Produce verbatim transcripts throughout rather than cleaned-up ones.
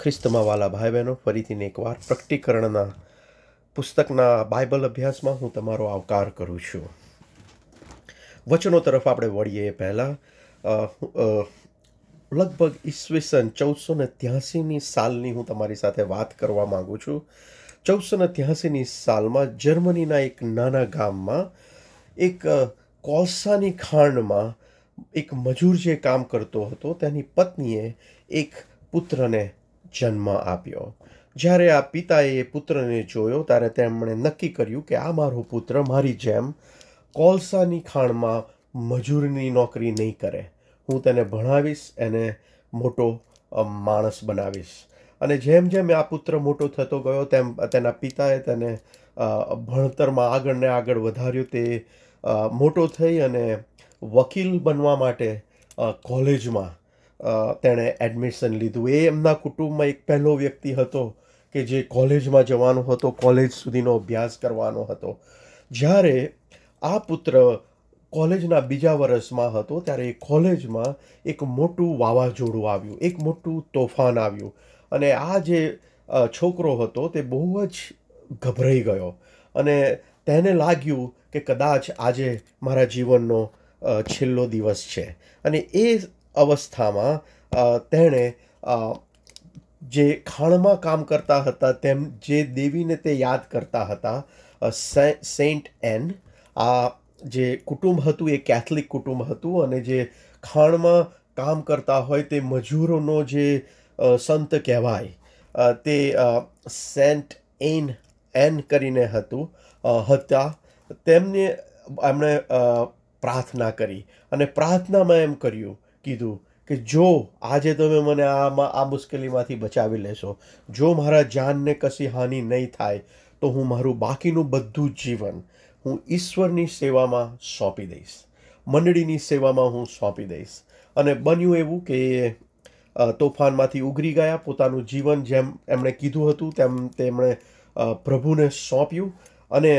ખ્રિસ્તમાં વાલા ભાઈ બહેનો, ફરીથી એકવાર પ્રકટીકરણના પુસ્તકના બાઇબલ અભ્યાસમાં હું તમારો આવકાર કરું છું. વચનો તરફ આપણે વળીએ એ પહેલાં લગભગ ઈસવીસન ચૌદસો ને ત્યાસીની સાલની હું તમારી સાથે વાત કરવા માગું છું. ચૌદસો ને ત્યાસીની સાલમાં જર્મનીના એક નાના ગામમાં એક કોલસાની ખાણમાં એક મજૂર જે કામ કરતો હતો તેની પત્નીએ એક પુત્રને જન્મ આપ્યો. જ્યારે આ પિતાએ એ પુત્રને જોયો ત્યારે તેમણે નક્કી કર્યું કે આ મારો પુત્ર મારી જેમ કોલસાની ખાણમાં મજૂરની નોકરી નહીં કરે. હું તેને ભણાવીશ, એને મોટો માણસ બનાવીશ. અને જેમ જેમ આ પુત્ર મોટો થતો ગયો તેમ તેના પિતાએ તેને ભણતરમાં આગળ ને આગળ વધાર્યો. તે મોટો થઈ અને વકીલ બનવા માટે કોલેજમાં તેણે એડમિશન લીધું. એ એમના કુટુંબમાં એક પહેલો વ્યક્તિ હતો કે જે કોલેજમાં જવાનો હતો, કોલેજ સુધીનો અભ્યાસ કરવાનો હતો. જ્યારે આ પુત્ર કોલેજના બીજા વર્ષમાં હતો ત્યારે એ કોલેજમાં એક મોટું વાવાઝોડું આવ્યું, એક મોટું તોફાન આવ્યું. અને આ જે છોકરો હતો તે બહુ જ ગભરાઈ ગયો અને તેને લાગ્યું કે કદાચ આજે મારા જીવનનો છેલ્લો દિવસ છે. અને એ અવસ્થામાં તેણે જે ખાણમાં કામ કરતા હતા તેમ જે દેવીને તે યાદ કરતા હતા, સેન્ટ એન, આ જે કુટુંબ હતું એ કેથલિક કુટુંબ હતું અને જે ખાણમાં કામ કરતા હોય તે મજૂરોનો જે સંત કહેવાય તે સેન્ટ એન એન કરીને હતું હતા તેમને એમણે પ્રાર્થના કરી અને પ્રાર્થનામાં એમ કર્યું કીધું કે જો આજે તમે મને આમાં આ મુશ્કેલીમાંથી બચાવી લેશો, જો મારા જાનને કશી હાનિ નહીં થાય, તો હું મારું બાકીનું બધું જ જીવન હું ઈશ્વરની સેવામાં સોંપી દઈશ, મંડળીની સેવામાં હું સોંપી દઈશ. અને બન્યું એવું કે તોફાનમાંથી ઉગરી ગયા, પોતાનું જીવન જેમ એમણે કીધું હતું તેમ તેમણે પ્રભુને સોંપ્યું. અને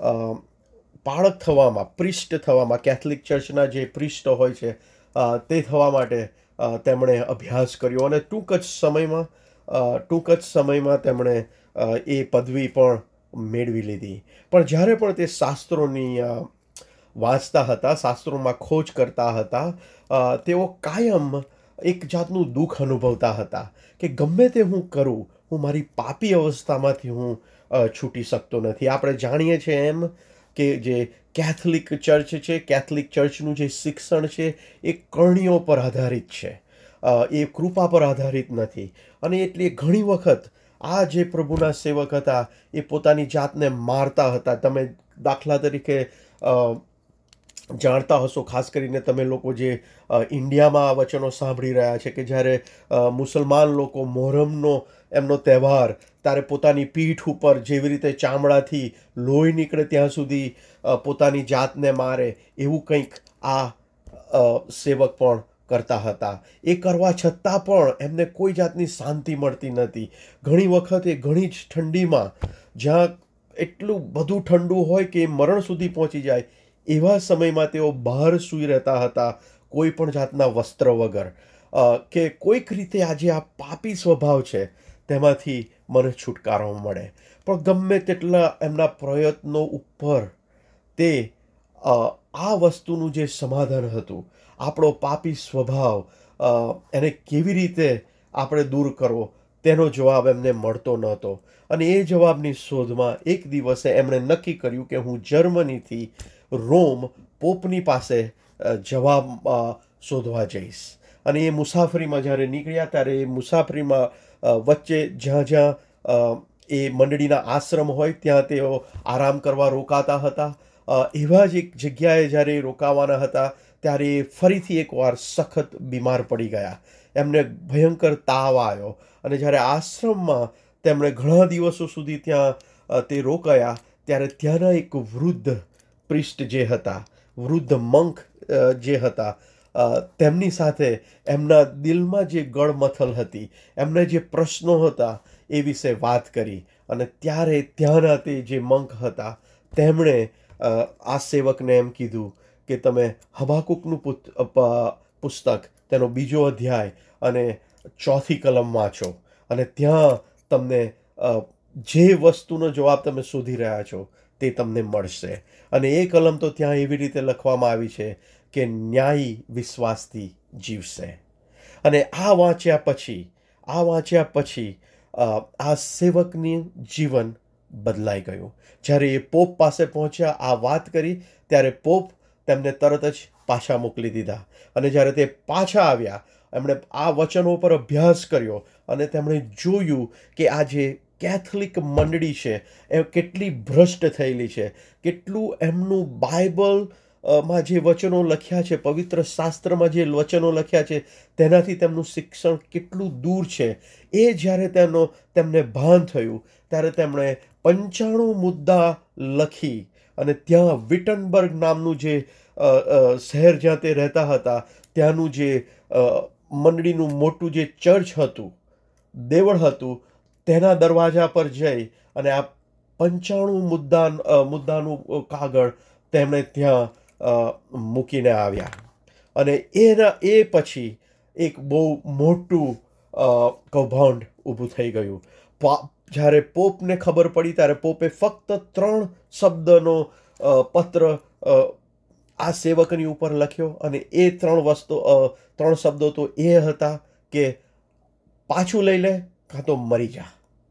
પાળક થવામાં, પ્રિસ્ટ થવામાં, કેથલિક ચર્ચના જે પ્રિસ્ટ હોય છે તે થવા માટે તેમણે અભ્યાસ કર્યો અને ટૂંક જ સમયમાં ટૂંક જ સમયમાં તેમણે એ પદવી પણ મેળવી લીધી. પણ જ્યારે પણ તે શાસ્ત્રોની વાંચતા હતા, શાસ્ત્રોમાં ખોજ કરતા હતા, તેઓ કાયમ એક જાતનું દુઃખ અનુભવતા હતા કે ગમે તે હું કરું, હું મારી પાપી અવસ્થામાંથી હું છૂટી શકતો નથી. આપણે જાણીએ છીએ એમ કે જે કેથલિક ચર્ચ છે, કેથલિક ચર્ચનું જે શિક્ષણ છે એ કરણીઓ પર આધારિત છે, એ કૃપા પર આધારિત નથી. અને એટલે ઘણી વખત આ જે પ્રભુના સેવક હતા એ પોતાની જાતને મારતા હતા. તમે દાખલા તરીકે જાણતા હશો, ખાસ કરીને તમે લોકો જે ઇન્ડિયામાં આ વચનો સાંભળી રહ્યા છે, કે જ્યારે મુસલમાન લોકો મોહરમનો એમનો તહેવાર ત્યારે પોતાની પીઠ ઉપર જેવી રીતે ચામડાથી લોહી નીકળે ત્યાં સુધી પોતાની જાતને મારે, એવું કંઈક આ સેવક પણ કરતા હતા. એ કરવા છતાં પણ એમને કોઈ જાતની શાંતિ મળતી નથી. ઘણી વખત એ ઘણી જ ઠંડીમાં, જ્યાં એટલું બધું ઠંડુ હોય કે મરણ સુધી પહોંચી જાય, એવા સમયમાં તેઓ બહાર સૂઈ રહેતા હતા, કોઈ પણ જાતના વસ્ત્ર વગર, કે કોઈક રીતે આજે આ પાપી સ્વભાવ છે તેમાંથી મને છુટકારો મળે. પણ ગમે તેટલા એમના પ્રયત્નો ઉપર તે આ વસ્તુનું જે સમાધાન હતું, આપણો પાપી સ્વભાવ એને કેવી રીતે આપણે દૂર કરવો, તેનો જવાબ એમને મળતો નહોતો. અને એ જવાબની શોધમાં એક દિવસે એમણે નક્કી કર્યું કે હું જર્મનીથી રોમ પોપની પાસે જવાબ શોધવા જઈશ. અને એ મુસાફરીમાં જ્યારે નીકળ્યા ત્યારે એ મુસાફરીમાં વચ્ચે જ્યાં જ્યાં એ મંડળીના આશ્રમ હોય ત્યાં તેઓ આરામ કરવા રોકાતા હતા. એવા જ એક જગ્યાએ જ્યારે રોકાવાના હતા ત્યારે ફરીથી એકવાર સખત બીમાર પડી ગયા. એમને ભયંકર તાવ આવ્યો અને જ્યારે આશ્રમમાં તેમણે ઘણા દિવસો સુધી ત્યાં તે રોકાયા ત્યારે ત્યાંના એક વૃદ્ધ પ્રિસ્ટ જે હતા, વૃદ્ધ મંક જે હતા, તેમની સાથે એમના દિલમાં જે ગળમથલ હતી, એમને જે પ્રશ્નો હતા એ વિશે વાત કરી. અને ત્યારે ત્યાંના તે જે મંક હતા તેમણે આ સેવકને એમ કીધું કે તમે હબાકુકનું પુસ્તક તેનો બીજો અધ્યાય અને ચોથી કલમ વાંચો અને ત્યાં તમને જે વસ્તુનો જવાબ તમે શોધી રહ્યા છો તે તમને મળશે. અને એ કલમ તો ત્યાં એવી રીતે લખવામાં આવી છે કે ન્યાયી વિશ્વાસથી જીવશે. અને આ વાંચ્યા પછી આ વાંચ્યા પછી આ સેવકની જીવન બદલાઈ ગયું. જ્યારે એ પોપ પાસે પહોંચ્યા, આ વાત કરી, ત્યારે પોપ તેમને તરત જ પાછા મોકલી દીધા. અને જ્યારે તે પાછા આવ્યા, એમણે આ વચનો પર અભ્યાસ કર્યો અને તેમણે જોયું કે આ જે કેથલિક મંડળી છે એ કેટલી ભ્રષ્ટ થયેલી છે, કેટલું એમનું બાઇબલ માં જે વચનો લખ્યા છે, પવિત્ર શાસ્ત્રમાં જે વચનો લખ્યા છે, તેનાથી તેમનું શિક્ષણ કેટલું દૂર છે. એ જ્યારે તેનો તેમને ભાન થયું, ત્યારે તેમણે પંચાણું મુદ્દા લખી અને ત્યાં વિટનબર્ગ નામનું જે શહેર જ્યાં તે રહેતા હતા, ત્યાંનું જે મંડળીનું મોટું જે ચર્ચ હતું, દેવળ હતું, તેના દરવાજા પર જઈ અને આ પંચાણું મુદ્દા મુદ્દાનું કાગળ તેમણે ત્યાં મૂકીને આવ્યા. અને એના એ પછી એક બહુ મોટું કૌભાંડ ઊભું થઈ ગયું. જ્યારે પોપને ખબર પડી, ત્યારે પોપે ફક્ત ત્રણ શબ્દનો પત્ર આ સેવકની ઉપર લખ્યો. અને એ ત્રણ વસ્તુ ત્રણ શબ્દો તો એ હતા કે પાછું લઈ લે કાં તો મરી જા.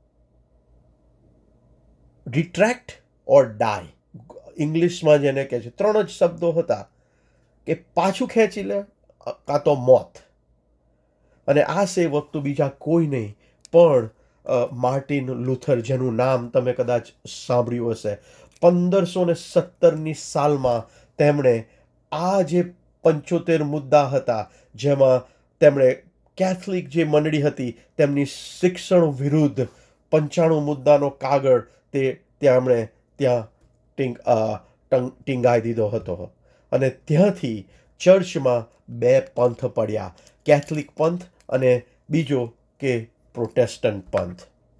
રિટ્રેક્ટ ઓર ડાય, ઇંગ્લિશમાં જેને કહે છે. ત્રણ જ શબ્દો હતા કે પાછું ખેંચી લે કાં તો મોત. અને આ સેવક તો બીજા કોઈ નહીં પણ માર્ટિન લુથર, જેનું નામ તમે કદાચ સાંભળ્યું હશે. પંદરસો ને સત્તરની સાલમાં તેમણે આ જે પંચોતેર મુદ્દા હતા, જેમાં તેમણે કેથલિક જે મંડળી હતી તેમની શિક્ષણ વિરુદ્ધ પંચાણું મુદ્દાનો કાગળ તે તેમણે ત્યાં ટીંગ ટીંગાઈ દીધો હતો. અને ત્યાંથી ચર્ચમાં બે પંથ પડ્યા, કેથલિક પંથ અને બીજો કે પ્રોટેસ્ટન્ટ પંથ.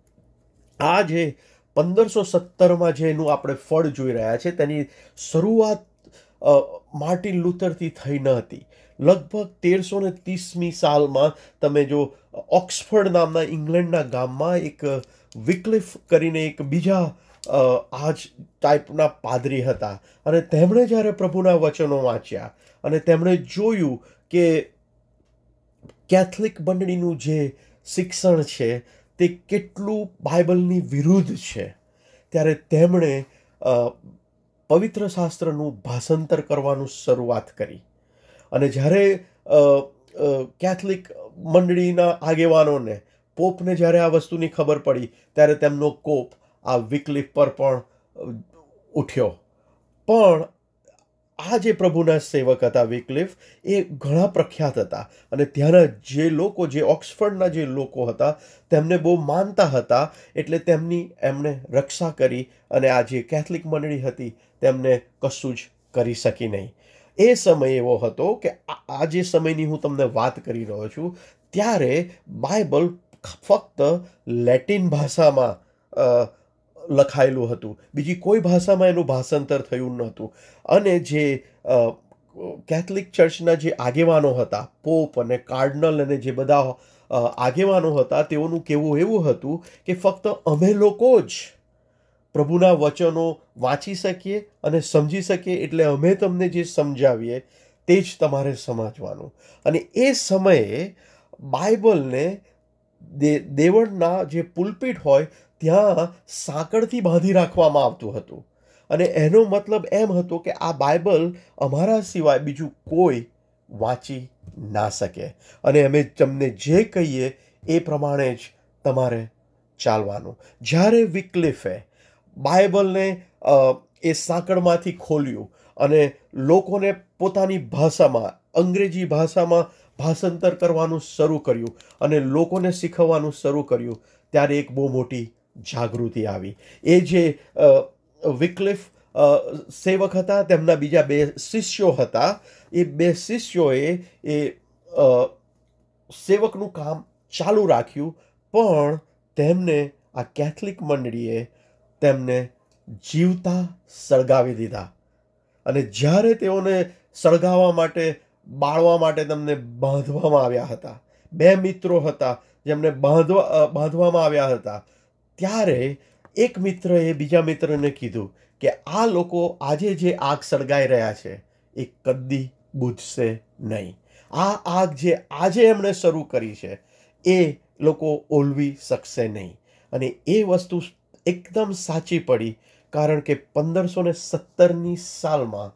આ જે પંદરસો સત્તરમાં જેનું આપણે ફળ જોઈ રહ્યા છે, તેની શરૂઆત માર્ટિન લુથરથી થઈ ન હતી. લગભગ તેરસો ને ત્રીસમી સાલમાં તમે જો ઓક્સફર્ડ નામના ઇંગ્લેન્ડના ગામમાં એક વિક્લિફ કરીને એક બીજા આ જ ટાઈપના પાદરી હતા. અને તેમણે જ્યારે પ્રભુના વચનો વાંચ્યા અને તેમણે જોયું કે કેથલિક મંડળીનું જે શિક્ષણ છે તે કેટલું બાઇબલની વિરુદ્ધ છે, ત્યારે તેમણે પવિત્ર શાસ્ત્રનું ભાષાંતર કરવાનું શરૂઆત કરી. અને જ્યારે કેથલિક મંડળીના આગેવાનોને, પોપને જ્યારે આ વસ્તુની ખબર પડી, ત્યારે તેમનો કોપ આ વિક્લિફ પર પણ ઉઠ્યો. પણ આ જે પ્રભુના સેવક હતા વિક્લિફ, એ ઘણા પ્રખ્યાત હતા. અને ત્યાંના જે લોકો, જે ઓક્સફર્ડના જે લોકો હતા, તેમને બહુ માનતા હતા. એટલે તેમની એમણે રક્ષા કરી અને આ જે કેથલિક મંડળી હતી તેમને કશું જ કરી શકી નહીં. એ સમય એવો હતો કે આ જે સમયની હું તમને વાત કરી રહ્યો છું, ત્યારે બાઇબલ ફક્ત લેટિન ભાષામાં લખાયેલું હતું, બીજી કોઈ ભાષામાં એનું ભાષાંતર થયું નહોતું. અને જે કેથલિક ચર્ચના જે આગેવાનો હતા, પોપ અને કાર્ડિનલ અને જે બધા આગેવાનો હતા, તેઓનું કહેવું એવું હતું કે ફક્ત અમે લોકો જ પ્રભુના વચનો વાંચી શકીએ અને સમજી શકીએ, એટલે અમે તમને જે સમજાવીએ તે જ તમારે સમજવાનું. અને એ સમયે બાઇબલને દેવળના જે પુલપીટ હોય ત્યાં સાંકળથી બાંધી રાખવામાં આવતું હતું. અને એનો મતલબ એમ હતો કે આ બાઇબલ અમારા સિવાય બીજું કોઈ વાંચી ના શકે, અને અમે તમને જે કહીએ એ પ્રમાણે જ તમારે ચાલવાનું. જ્યારે વિક્લિફે બાઇબલને એ સાંકળમાંથી ખોલ્યું અને લોકોને પોતાની ભાષામાં, અંગ્રેજી ભાષામાં ભાષાંતર કરવાનું શરૂ કર્યું અને લોકોને શીખવવાનું શરૂ કર્યું, ત્યારે એક બહુ મોટી જાગૃતિ આવી. એ જે વિક્લિફ સેવક હતા, તેમના બીજા બે શિષ્યો હતા. એ બે શિષ્યોએ એ સેવકનું કામ ચાલુ રાખ્યું, પણ તેમને આ કેથલિક મંડળીએ તેમને જીવતા સળગાવી દીધા. અને જ્યારે તેઓને સળગાવવા માટે, બાળવા માટે તેમને બાંધવામાં આવ્યા હતા. બે મિત્રો હતા, જેમને બાંધવા અ, બાંધવામાં આવ્યા હતા, ત્યારે એક મિત્રએ બીજા મિત્રને કીધું કે આ લોકો આજે જે આગ સળગાઈ રહ્યા છે એ કદી બુઝશે નહીં. આ આગ જે આજે એમણે શરૂ કરી છે એ લોકો ઓલવી શકશે નહીં. અને એ વસ્તુ એકદમ સાચી પડી, કારણ કે પંદરસો ને સત્તરની સાલમાં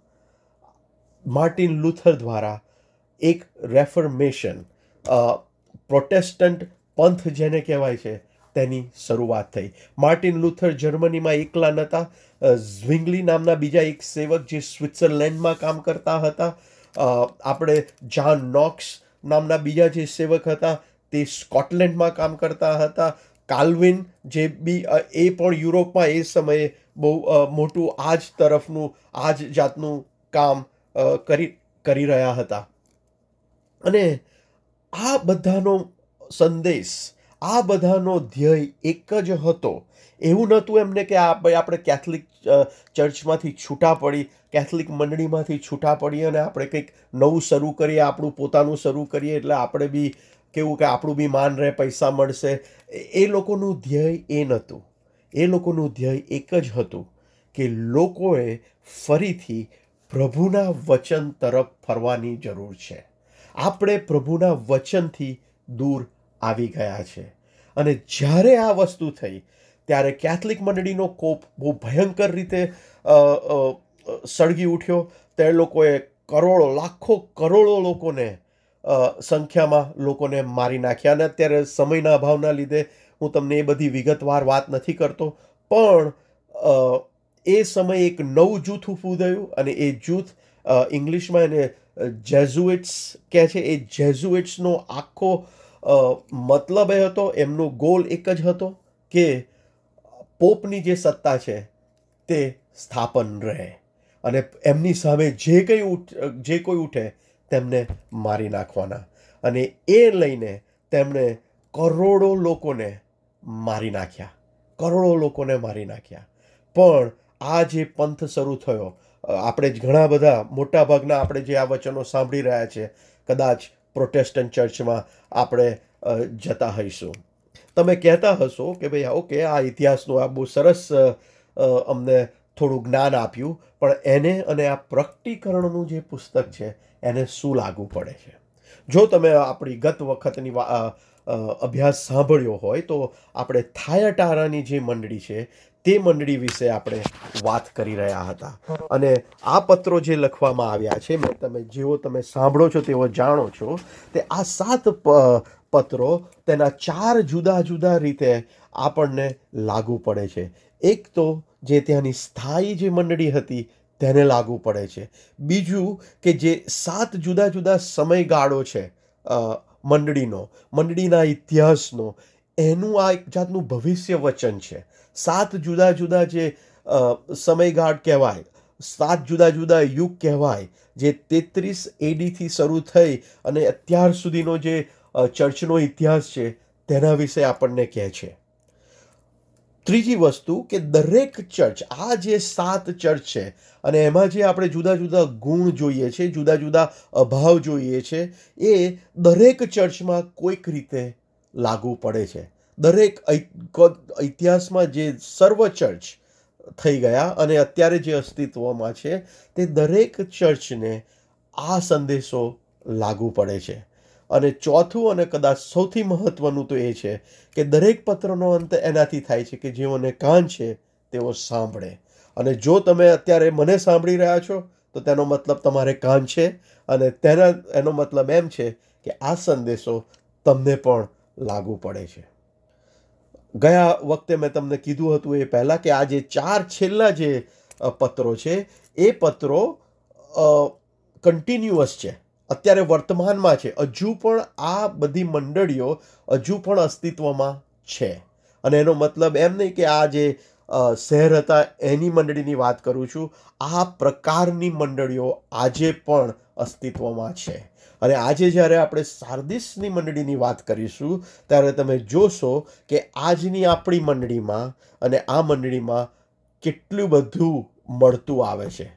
માર્ટિન લુથર દ્વારા એક રેફર્મેશન, પ્રોટેસ્ટન્ટ પંથ જેને કહેવાય છે, તેની શરૂઆત થઈ. માર્ટિન લુથર જર્મનીમાં એકલા નહોતા. અ, ઝ્વિંગલી નામના બીજા એક સેવક જે સ્વિટ્ઝરલેન્ડમાં કામ કરતા હતા. અ, આપણે જાન નોક્સ નામના બીજા જે સેવક હતા તે સ્કોટલેન્ડમાં કામ કરતા હતા. કાલ્વિન જે બી અ, એ પણ યુરોપમાં એ સમયે બહુ અ, મોટું આ જ તરફનું આ જ જાતનું કામ અ, કરી કરી રહ્યા હતા. અને આ બધાનો સંદેશ, આ બધાનો ધ્યેય એક જ હતો. એવું નહોતું એમને કે આ ભાઈ આપણે કેથલિક અ, ચર્ચમાંથી છૂટા પડી, કેથલિક મંડળીમાંથી છૂટા પડી અને આપણે કંઈક નવું શરૂ કરીએ, આપણું પોતાનું શરૂ કરીએ એટલે આપણે બી કેવું કે આપણું બી માન રહે, પૈસા મળશે. એ એ લોકોનું ધ્યેય એ નહોતું. એ લોકોનું ધ્યેય એક જ હતું કે લોકોએ ફરીથી પ્રભુના વચન તરફ ફરવાની જરૂર છે. આપણે પ્રભુના વચનથી દૂર આવી ગયા છે. અને જ્યારે આ વસ્તુ થઈ ત્યારે કેથલિક મંડળીનો કોપ બહુ ભયંકર રીતે અ, અ, સળગી ઉઠ્યો. તે લોકોએ કરોડો, લાખો કરોડો લોકોને અ, સંખ્યામાં લોકોને મારી નાખ્યા. અને અત્યારે સમયના અભાવના લીધે હું તમને એ બધી વિગતવાર વાત નથી કરતો, પણ અ, એ સમયે એક નવું જૂથ ઊભું થયું અને એ જૂથ અ, ઇંગ્લિશમાં એને જેઝુઇટ્સ કહે છે. એ જેઝુઇટ્સનો આખો અ, મતલબ એ હતો, એમનો ગોલ એક જ હતો કે પોપની જે સત્તા છે તે સ્થાપન રહે અને એમની સામે જે કંઈ ઉઠ જે કોઈ ઉઠે તેમને મારી નાખવાના. અને એ લઈને તેમણે કરોડો લોકોને મારી નાખ્યા, કરોડો લોકોને મારી નાખ્યા. પણ આ જે પંથ શરૂ થયો, અ, આપણે જ ઘણા બધા મોટાભાગના આપણે જે આ વચનો સાંભળી રહ્યા છે, કદાચ પ્રોટેસ્ટન્ટ ચર્ચમાં આપણે અ, જતા હઈશું. તમે કહેતા હશો કે ભાઈ ઓકે, આ ઇતિહાસનું આ બહુ સરસ અ, અ, અમને થોડું જ્ઞાન આપ્યું, પણ એને અને આ પ્રકટીકરણનું જે પુસ્તક છે એને શું લાગુ પડે છે? જો તમે આપણી ગત વખતની વા- અ, અ, અભ્યાસ સાંભળ્યો હોય તો આપણે થાયટારાની જે મંડળી છે તે મંડળી વિશે આપણે વાત કરી રહ્યા હતા. અને આ પત્રો જે લખવામાં આવ્યા છે, મેં તમે જેવો તમે સાંભળો છો તેવો જાણો છો, તે આ સાત પ- પત્રો તેના ચાર જુદા જુદા રીતે આપણને લાગુ પડે છે. એક તો જે ત્યાંની સ્થાયી જે મંડળી હતી તેને લાગુ પડે છે. બીજું કે જે સાત જુદા જુદા સમયગાળો છે અ, મંડળીનો, મંડળીના ઇતિહાસનો, એનું આ એક જાતનું ભવિષ્ય વચન છે. સાત જુદા જુદા જે અ, સમયગાળ કહેવાય, સાત જુદા જુદા યુગ કહેવાય, જે તેત્રીસ એડીથી શરૂ થઈ અને અત્યાર સુધીનો જે અ, ચર્ચનો ઇતિહાસ છે તેના વિશે આપણને કહે છે. ત્રીજી વસ્તુ કે દરેક ચર્ચ, આ જે સાત ચર્ચ છે અને એમાં જે આપણે જુદા જુદા ગુણ જોઈએ છે, જુદા જુદા અભાવ જોઈએ છે, એ દરેક ચર્ચમાં કોઈક રીતે લાગુ પડે છે. દરેક ઐ- ક- ઇતિહાસમાં જે સર્વ ચર્ચ થઈ ગયા અને અત્યારે જે અસ્તિત્વમાં છે તે દરેક ચર્ચને આ સંદેશો લાગુ પડે છે. અને ચોથું અને કદાચ સૌથી મહત્વનું તો એ છે કે દરેક પત્રનો અંત એનાથી થાય છે કે જેઓને કાન છે તેઓ સાંભળે. અને જો તમે અત્યારે મને સાંભળી રહ્યા છો તો તેનો મતલબ તમારે કાન છે, અને તેના એનો મતલબ એમ છે કે આ સંદેશો તમને પણ લાગુ પડે છે. ગયા વખતે મેં તમને કીધું હતું એ પહેલાં કે આ જે ચાર છેલ્લા જે અ, પત્રો છે એ પત્રો કન્ટિન્યુઅસ છે, અત્યારે વર્તમાનમાં છે. હજુ પણ આ બધી મંડળીઓ હજુ પણ અસ્તિત્વમાં છે. અને એનો મતલબ એમ નહીં કે આ જે અ, શહેર હતા એની મંડળીની વાત કરું છું. આ પ્રકારની મંડળીઓ આજે પણ અસ્તિત્વમાં છે. અને આજે જ્યારે આપણે સાર્દિસની મંડળીની વાત કરીશું ત્યારે તમે જોશો કે આજની આપણી મંડળીમાં અને આ મંડળીમાં કેટલું બધું મળતું આવે છે.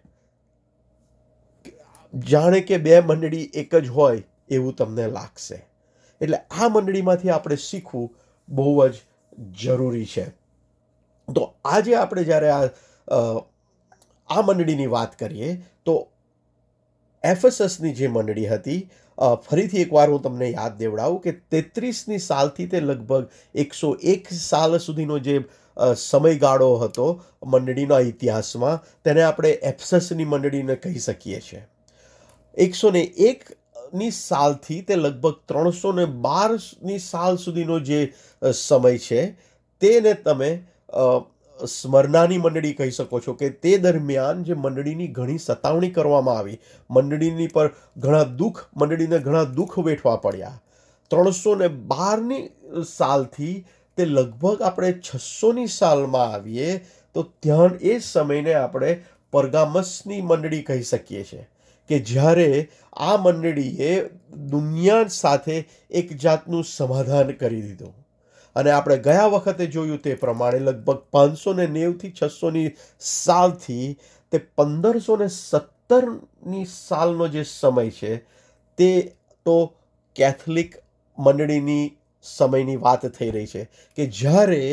જાણે કે બે મંડળી એક જ હોય એવું તમને લાગશે. એટલે આ મંડળીમાંથી આપણે શીખવું બહુ જ જરૂરી છે. તો આજે આપણે જ્યારે આ આ મંડળીની વાત કરીએ તો એફેસસની જે મંડળી હતી, ફરીથી એકવાર હું તમને યાદ દેવડાવું કે તેત્રીસની સાલથી તે લગભગ એકસો એક સાલ સુધીનો જે સમયગાળો હતો મંડળીના ઇતિહાસમાં, તેને આપણે એફેસસની મંડળીને કહી શકીએ છીએ. એકસો ને એકની સાલથી તે લગભગ ત્રણસો ને બારની સાલ સુધીનો જે સમય છે તેને તમે સ્મરનાની મંડળી કહી શકો છો. કે તે દરમિયાન જે મંડળીની ઘણી સતાવણી કરવામાં આવી, મંડળીની પર ઘણા દુઃખ મંડળીને ઘણા દુઃખ વેઠવા પડ્યા. ત્રણસો ને બારની સાલથી તે લગભગ આપણે છસોની સાલમાં આવીએ તો ત્યાં એ સમયને આપણે પરગામસની મંડળી કહી શકીએ છીએ, કે જ્યારે આ મંડળીએ દુનિયા સાથે એક જાતનું સમાધાન કરી દીધું. અને આપણે ગયા વખતે જોયું તે પ્રમાણે લગભગ પાંચસો ને નેવથી છસોની સાલથી તે પંદરસો ને સત્તરની સાલનો જે સમય છે તે તો કેથલિક મંડળીની સમયની વાત થઈ રહી છે, કે જ્યારે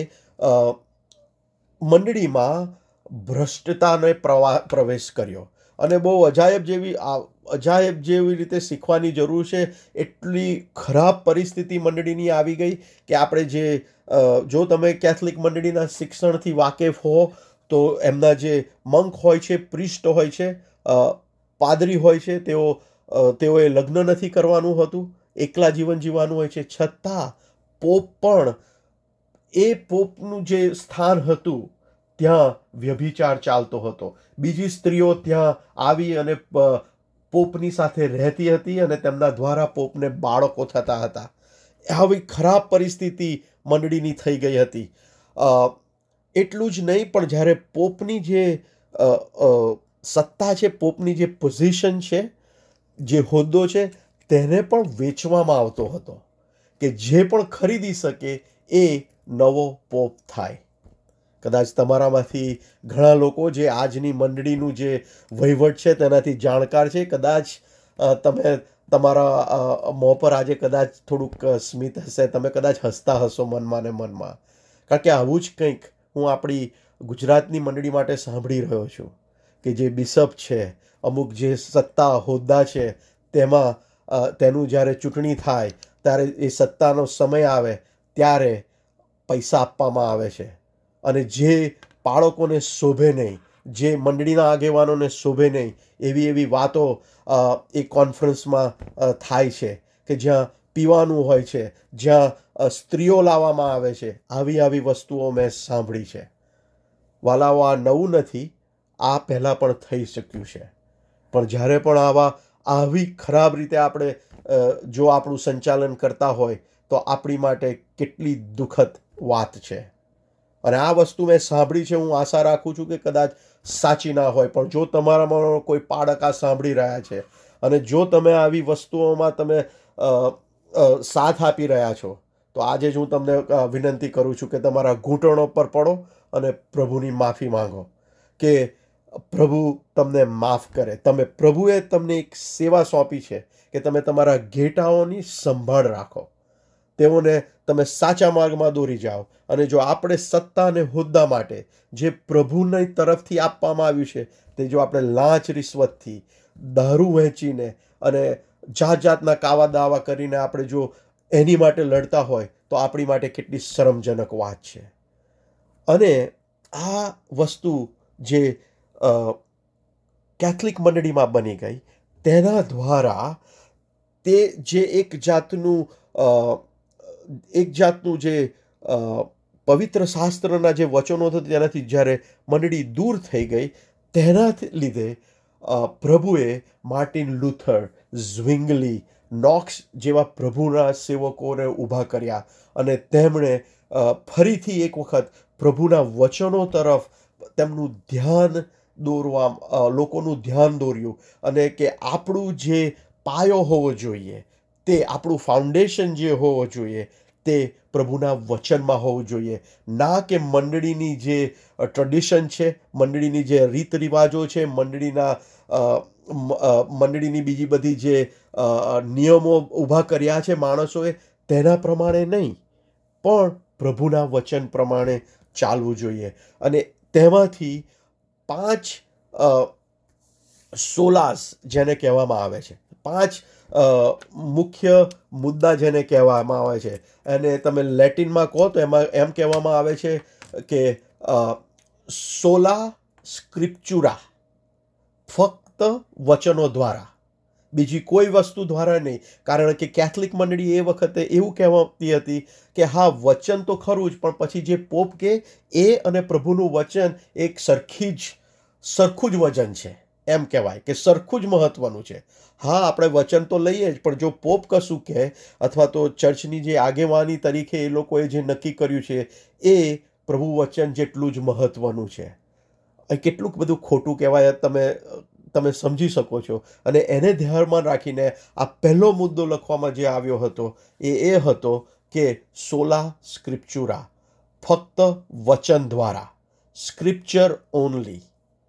મંડળીમાં ભ્રષ્ટતાને પ્રવા પ્રવેશ કર્યો. અને બહુ અજાયબ જેવી અજાયબ જેવી રીતે શીખવાની જરૂર છે. એટલી ખરાબ પરિસ્થિતિ મંડળીની આવી ગઈ કે આપણે જે જો તમે કેથલિક મંડળીના શિક્ષણથી વાકેફ હો તો એમના જે મંક હોય છે, પ્રિસ્ટ હોય છે, પાદરી હોય છે, તેઓ તેઓએ લગ્ન નથી કરવાનું હતું, એકલા જીવન જીવવાનું હોય છે. છતાં પોપ પણ એ પોપનું જે સ્થાન હતું ત્યાં વ્યભિચાર ચાલતો હતો. બીજી સ્ત્રીઓ ત્યાં આવી અને પોપની સાથે રહેતી હતી અને તેમના દ્વારા પોપને બાળકો થતા હતા. આવી ખરાબ પરિસ્થિતિ મંડળીની થઈ ગઈ હતી. એટલું જ નહીં, પણ જ્યારે પોપની જે સત્તા છે, પોપની જે પોઝિશન છે, જે હોદ્દો છે, તેને પણ વેચવામાં આવતો હતો, કે જે પણ ખરીદી શકે એ નવો પોપ થાય. કદાચ તમારામાંથી ઘણા લોકો જે આજની મંડળીનું જે વહીવટ છે તેનાથી જાણકાર છે. કદાચ તમે તમારા મોં પર આજે કદાચ થોડુંક સ્મિત હશે, તમે કદાચ હસતા હશો મનમાં ને મનમાં, કારણ કે આવું જ કંઈક હું આપણી ગુજરાતની મંડળી માટે સાંભળી રહ્યો છું, કે જે બિશપ છે, અમુક જે સત્તા હોદ્દા છે, તેમાં તેનું જ્યારે ચૂંટણી થાય ત્યારે એ સત્તાનો સમય આવે ત્યારે પૈસા આપવામાં આવે છે. અને જે બાળકોને શોભે નહીં, જે મંડળીના આગેવાનોને શોભે નહીં, એવી એવી વાતો એ કોન્ફરન્સમાં થાય છે, કે જ્યાં પીવાનું હોય છે, જ્યાં સ્ત્રીઓ લાવવામાં આવે છે. આવી આવી વસ્તુઓ મેં સાંભળી છે. વાલાઓ, આ નવું નથી, આ પહેલાં પણ થઈ શક્યું છે. પણ જ્યારે પણ આવા આવી ખરાબ રીતે આપણે જો આપણું સંચાલન કરતા હોય તો આપણી માટે કેટલી દુઃખદ વાત છે. અને આ વસ્તુ મેં સાંભળી છે. હું આશા રાખું છું કે કદાચ સાચી ના હોય, પણ જો તમારામાં કોઈ પાડક આ સાંભળી રહ્યા છે અને જો તમે આવી વસ્તુઓમાં તમે સાથ આપી રહ્યા છો, તો આજે જ હું તમને વિનંતી કરું છું કે તમારા ઘૂંટણો પર પડો અને પ્રભુની માફી માંગો, કે પ્રભુ તમને માફ કરે. તમે પ્રભુએ તમને એક સેવા સોંપી છે કે તમે તમારા ઘેટાઓની સંભાળ રાખો, તેઓને તમે સાચા માર્ગમાં દોરી જાઓ. અને જો આપણે સત્તા અને હોદ્દા માટે જે પ્રભુની તરફથી આપવામાં આવ્યું છે, તે જો આપણે લાંચ રિશ્વતથી, દારૂ વહેંચીને અને જાત જાતના કાવા દાવા કરીને આપણે જો એની માટે લડતા હોય તો આપણી માટે કેટલી શરમજનક વાત છે. અને આ વસ્તુ જે કેથલિક મંડળીમાં બની ગઈ, તેના દ્વારા તે જે એક જાતનું એક જાતનું જે પવિત્ર શાસ્ત્રના જે વચનો હતા તેનાથી જ્યારે મંડળી દૂર થઈ ગઈ, તેના લીધે પ્રભુએ માર્ટિન લુથર, ઝ્વિંગલી, નોક્સ જેવા પ્રભુના સેવકોને ઊભા કર્યા અને તેમણે ફરીથી એક વખત પ્રભુના વચનો તરફ તેમનું ધ્યાન દોરવા, લોકોનું ધ્યાન દોર્યું. અને કે આપણું જે પાયો હોવો જોઈએ, તે આપણું ફાઉન્ડેશન જે હોવો જોઈએ તે પ્રભુના વચનમાં હોવું જોઈએ, ના કે મંડળીની જે ટ્રેડિશન છે, મંડળીની જે રીત રિવાજો છે, મંડળીના મંડળીની બીજી બધી જે નિયમો ઊભા કર્યા છે માણસોએ, તેના પ્રમાણે નહીં, પણ પ્રભુના વચન પ્રમાણે ચાલવું જોઈએ. અને તેમાંથી પાંચ અ, સોલાસ જેને કહેવામાં આવે છે, પાંચ અ, મુખ્ય મુદ્દા જેને કહેવામાં આવે છે, અને તમે લેટિનમાં કહો તો એમાં એમ કહેવામાં આવે છે કે સોલા સ્ક્રિપ્ચુરા, ફક્ત વચનો દ્વારા, બીજી કોઈ વસ્તુ દ્વારા નહીં. કારણ કે કેથલિક મંડળી એ વખતે એવું કહેવાતી હતી કે હા, વચન તો ખરું જ, પણ પછી જે પોપ કે એ અને પ્રભુનું વચન એક સરખી જ સરખું જ વજન છે, એમ કહેવાય કે સરખું જ મહત્વનું છે. હા, આપણે વચન તો લઈએ જ, પણ જો પોપ કશું કહે અથવા તો ચર્ચની જે આગેવાની તરીકે એ લોકોએ જે નક્કી કર્યું છે એ પ્રભુ વચન જેટલું જ મહત્વનું છે. એ કેટલુંક બધું ખોટું કહેવાય, તમે તમે સમજી શકો છો. અને એને ધ્યાનમાં રાખીને આ પહેલો મુદ્દો લખવામાં જે આવ્યો હતો એ એ હતો કે સોલા સ્ક્રિપ્ચુરા, ફક્ત વચન દ્વારા, સ્ક્રિપ્ચર ઓનલી.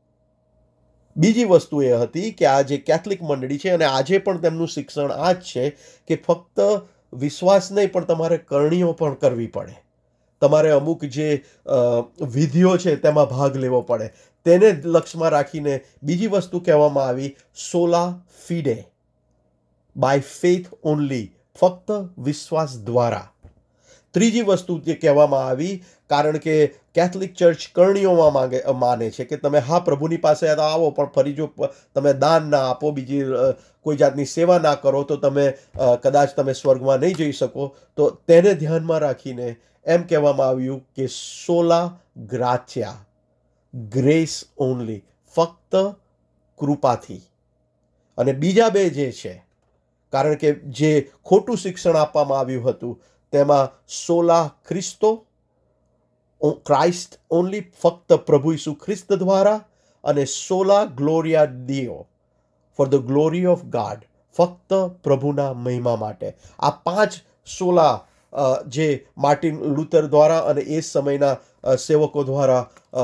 બીજી વસ્તુ એ હતી કે આ જે કેથલિક મંડળી છે, અને આજે પણ તેમનું શિક્ષણ આ જ છે કે ફક્ત વિશ્વાસ નહીં, પણ તમારે કરણીઓ પણ કરવી પડે. તમારે અમુક જે વિધિઓ છે તેમાં ભાગ લેવો પડે. તેને લક્ષ્યમાં રાખીને બીજી વસ્તુ કહેવામાં આવી, સોલા ફીડે, બાય ફેથ ઓનલી, ફક્ત વિશ્વાસ દ્વારા. ત્રીજી વસ્તુ જે કહેવામાં આવી, કારણ કે કેથલિક ચર્ચ કરણીઓમાં માંગે માને છે કે તમે હા પ્રભુની પાસે આવો, પણ ફરી જો તમે દાન ના આપો, બીજી કોઈ જાતની સેવા ના કરો, તો તમે કદાચ તમે સ્વર્ગમાં નહીં જઈ શકો. તો તેને ધ્યાનમાં રાખીને એમ કહેવામાં આવ્યું કે સોલા ગ્રાચ્યા, ગ્રેસ ઓનલી, ફક્ત કૃપાથી. અને બીજા બે જે છે, કારણ કે જે ખોટું શિક્ષણ આપવામાં આવ્યું હતું તેમાં સોલા ખ્રિસ્તો, ક્રાઇસ્ટ ઓનલી, ફક્ત પ્રભુ ઈસુ ખ્રિસ્ત દ્વારા, અને સોલા ગ્લોરિયા ડિયો, for the glory of God, ફક્ત પ્રભુના મહિમા માટે. આ પાંચ સોલા જે માર્ટિન લુથર દ્વારા અને એ સમયના સેવકો દ્વારા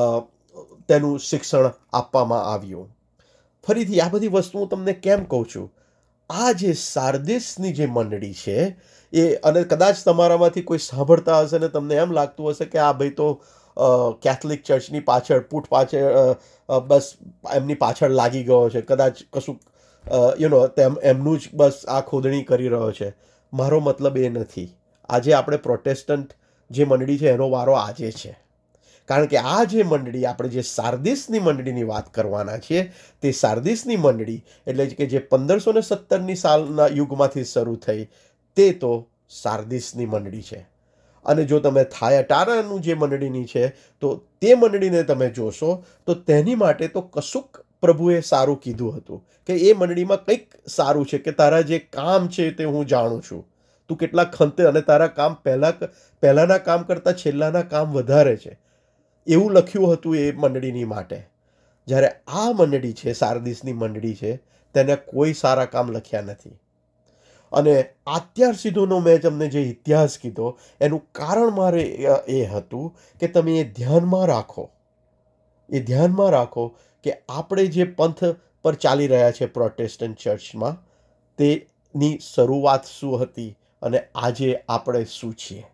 તેનું શિક્ષણ આપવામાં આવ્યું. ફરીથી આ બધી વસ્તુ હું તમને કેમ કહું છું, આ જે સાર્દિસની જે મંડળી છે એ, અને કદાચ તમારામાંથી કોઈ સાંભળતા હશે ને તમને એમ લાગતું હશે કે આ ભાઈ તો કેથલિક ચર્ચની પાછળ પૂઠ પાછળ બસ એમની પાછળ લાગી ગયો છે, કદાચ કશું યુ નો તેમ એમનું જ બસ આ ખોદણી કરી રહ્યો છે. મારો મતલબ એ નથી. આજે આપણે પ્રોટેસ્ટન્ટ જે મંડળી છે એનો વારો આજે છે. કારણ કે આ જે મંડળી, આપણે જે સાર્દિસની મંડળીની વાત કરવાના છીએ, તે સાર્દિસની મંડળી એટલે કે જે પંદરસો ને સત્તરની સાલના યુગમાંથી શરૂ થઈ, તે તો સાર્દિસની મંડળી છે. અને જો તમે થાયટારાનું જે મંડળીની છે, તો તે મંડળીને તમે જોશો તો તેની માટે તો કશુંક પ્રભુએ સારું કીધું હતું કે એ મંડળીમાં કંઈક સારું છે, કે તારા જે કામ છે તે હું જાણું છું, તું કેટલા ખંતે, અને તારા કામ પહેલાં પહેલાંના કામ કરતાં છેલ્લાના કામ વધારે છે, એવું લખ્યું હતું એ મંડળીની માટે. જ્યારે આ મંડળી છે, સાર્દિસની મંડળી છે, તેને કોઈ સારા કામ લખ્યા નથી. અને અત્યાર સુધીનો મેં તમને જે ઇતિહાસ કીધો એનું કારણ મારે એ હતું કે તમે એ ધ્યાનમાં રાખો, એ ધ્યાનમાં રાખો કે આપણે જે પંથ પર ચાલી રહ્યા છે પ્રોટેસ્ટન્ટ ચર્ચમાં, તેની શરૂઆત શું હતી અને આજે આપણે શું છીએ,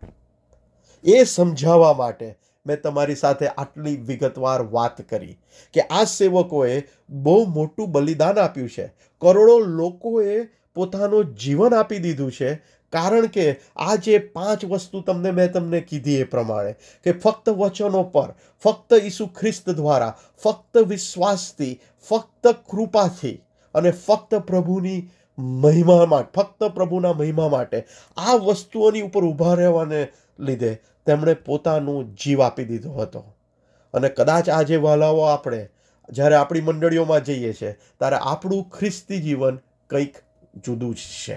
એ સમજાવવા માટે મેં તમારી સાથે આટલી વિગતવાર વાત કરી કે આ સેવકોએ બહુ મોટું બલિદાન આપ્યું છે. કરોડો લોકોએ પોતાનું જીવન આપી દીધું છે. કારણ કે આ જે પાંચ વસ્તુ તમને મેં તમને કીધી એ પ્રમાણે, કે ફક્ત વચનો પર, ફક્ત ઈસુ ખ્રિસ્ત દ્વારા, ફક્ત વિશ્વાસથી, ફક્ત કૃપાથી, અને ફક્ત પ્રભુની મહિમા માટે, ફક્ત પ્રભુના મહિમા માટે, આ વસ્તુઓની ઉપર ઊભા રહેવાને લીધે તેમણે પોતાનું જીવ આપી દીધો હતો. અને કદાચ આજે વાલાઓ આપણે જ્યારે આપણી મંડળીઓમાં જઈએ છીએ ત્યારે આપણું ખ્રિસ્તી જીવન કંઈક જુદું જ છે.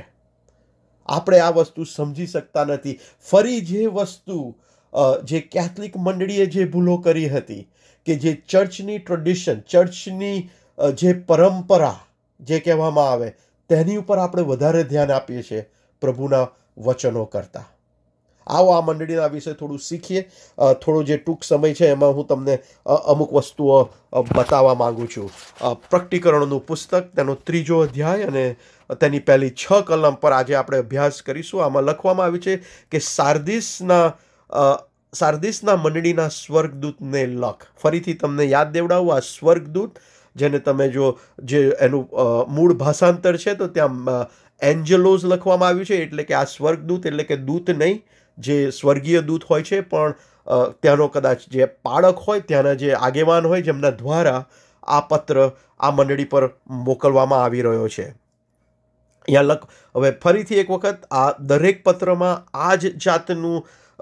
આપણે આ વસ્તુ સમજી શકતા નથી. ફરી જે વસ્તુ જે કેથલિક મંડળીએ જે ભૂલો કરી હતી, કે જે ચર્ચની ટ્રેડિશન, ચર્ચની જે પરંપરા જે કહેવામાં આવે, તેની ઉપર આપણે વધારે ધ્યાન આપીએ છીએ પ્રભુના વચનો કરતાં. આવો આ મંડળીના વિશે થોડું શીખીએ. થોડો જે ટૂંક સમય છે એમાં હું તમને અમુક વસ્તુઓ બતાવવા માગું છું. પ્રકટીકરણનું પુસ્તક, તેનો ત્રીજો અધ્યાય અને તેની પહેલી છ કલમ પર આજે આપણે અભ્યાસ કરીશું. આમાં લખવામાં આવ્યું છે કે સાર્દિસના સાર્દિસના મંડળીના સ્વર્ગદૂતને લખ. ફરીથી તમને યાદ દેવડાવું, આ સ્વર્ગદૂત જેને તમે જો જે એનું મૂળ ભાષાંતર છે તો ત્યાં એન્જલોઝ લખવામાં આવ્યું છે, એટલે કે આ સ્વર્ગદૂત એટલે કે દૂત નહીં જે સ્વર્ગીય દૂત હોય છે, પણ ત્યાંનો કદાચ જે પાળક હોય, ત્યાંના જે આગેવાન હોય, જેમના દ્વારા આ પત્ર આ મંડળી પર મોકલવામાં આવી રહ્યો છે. અહીંયા લખ હવે ફરીથી એક વખત, આ દરેક પત્રમાં આ જ જાતનું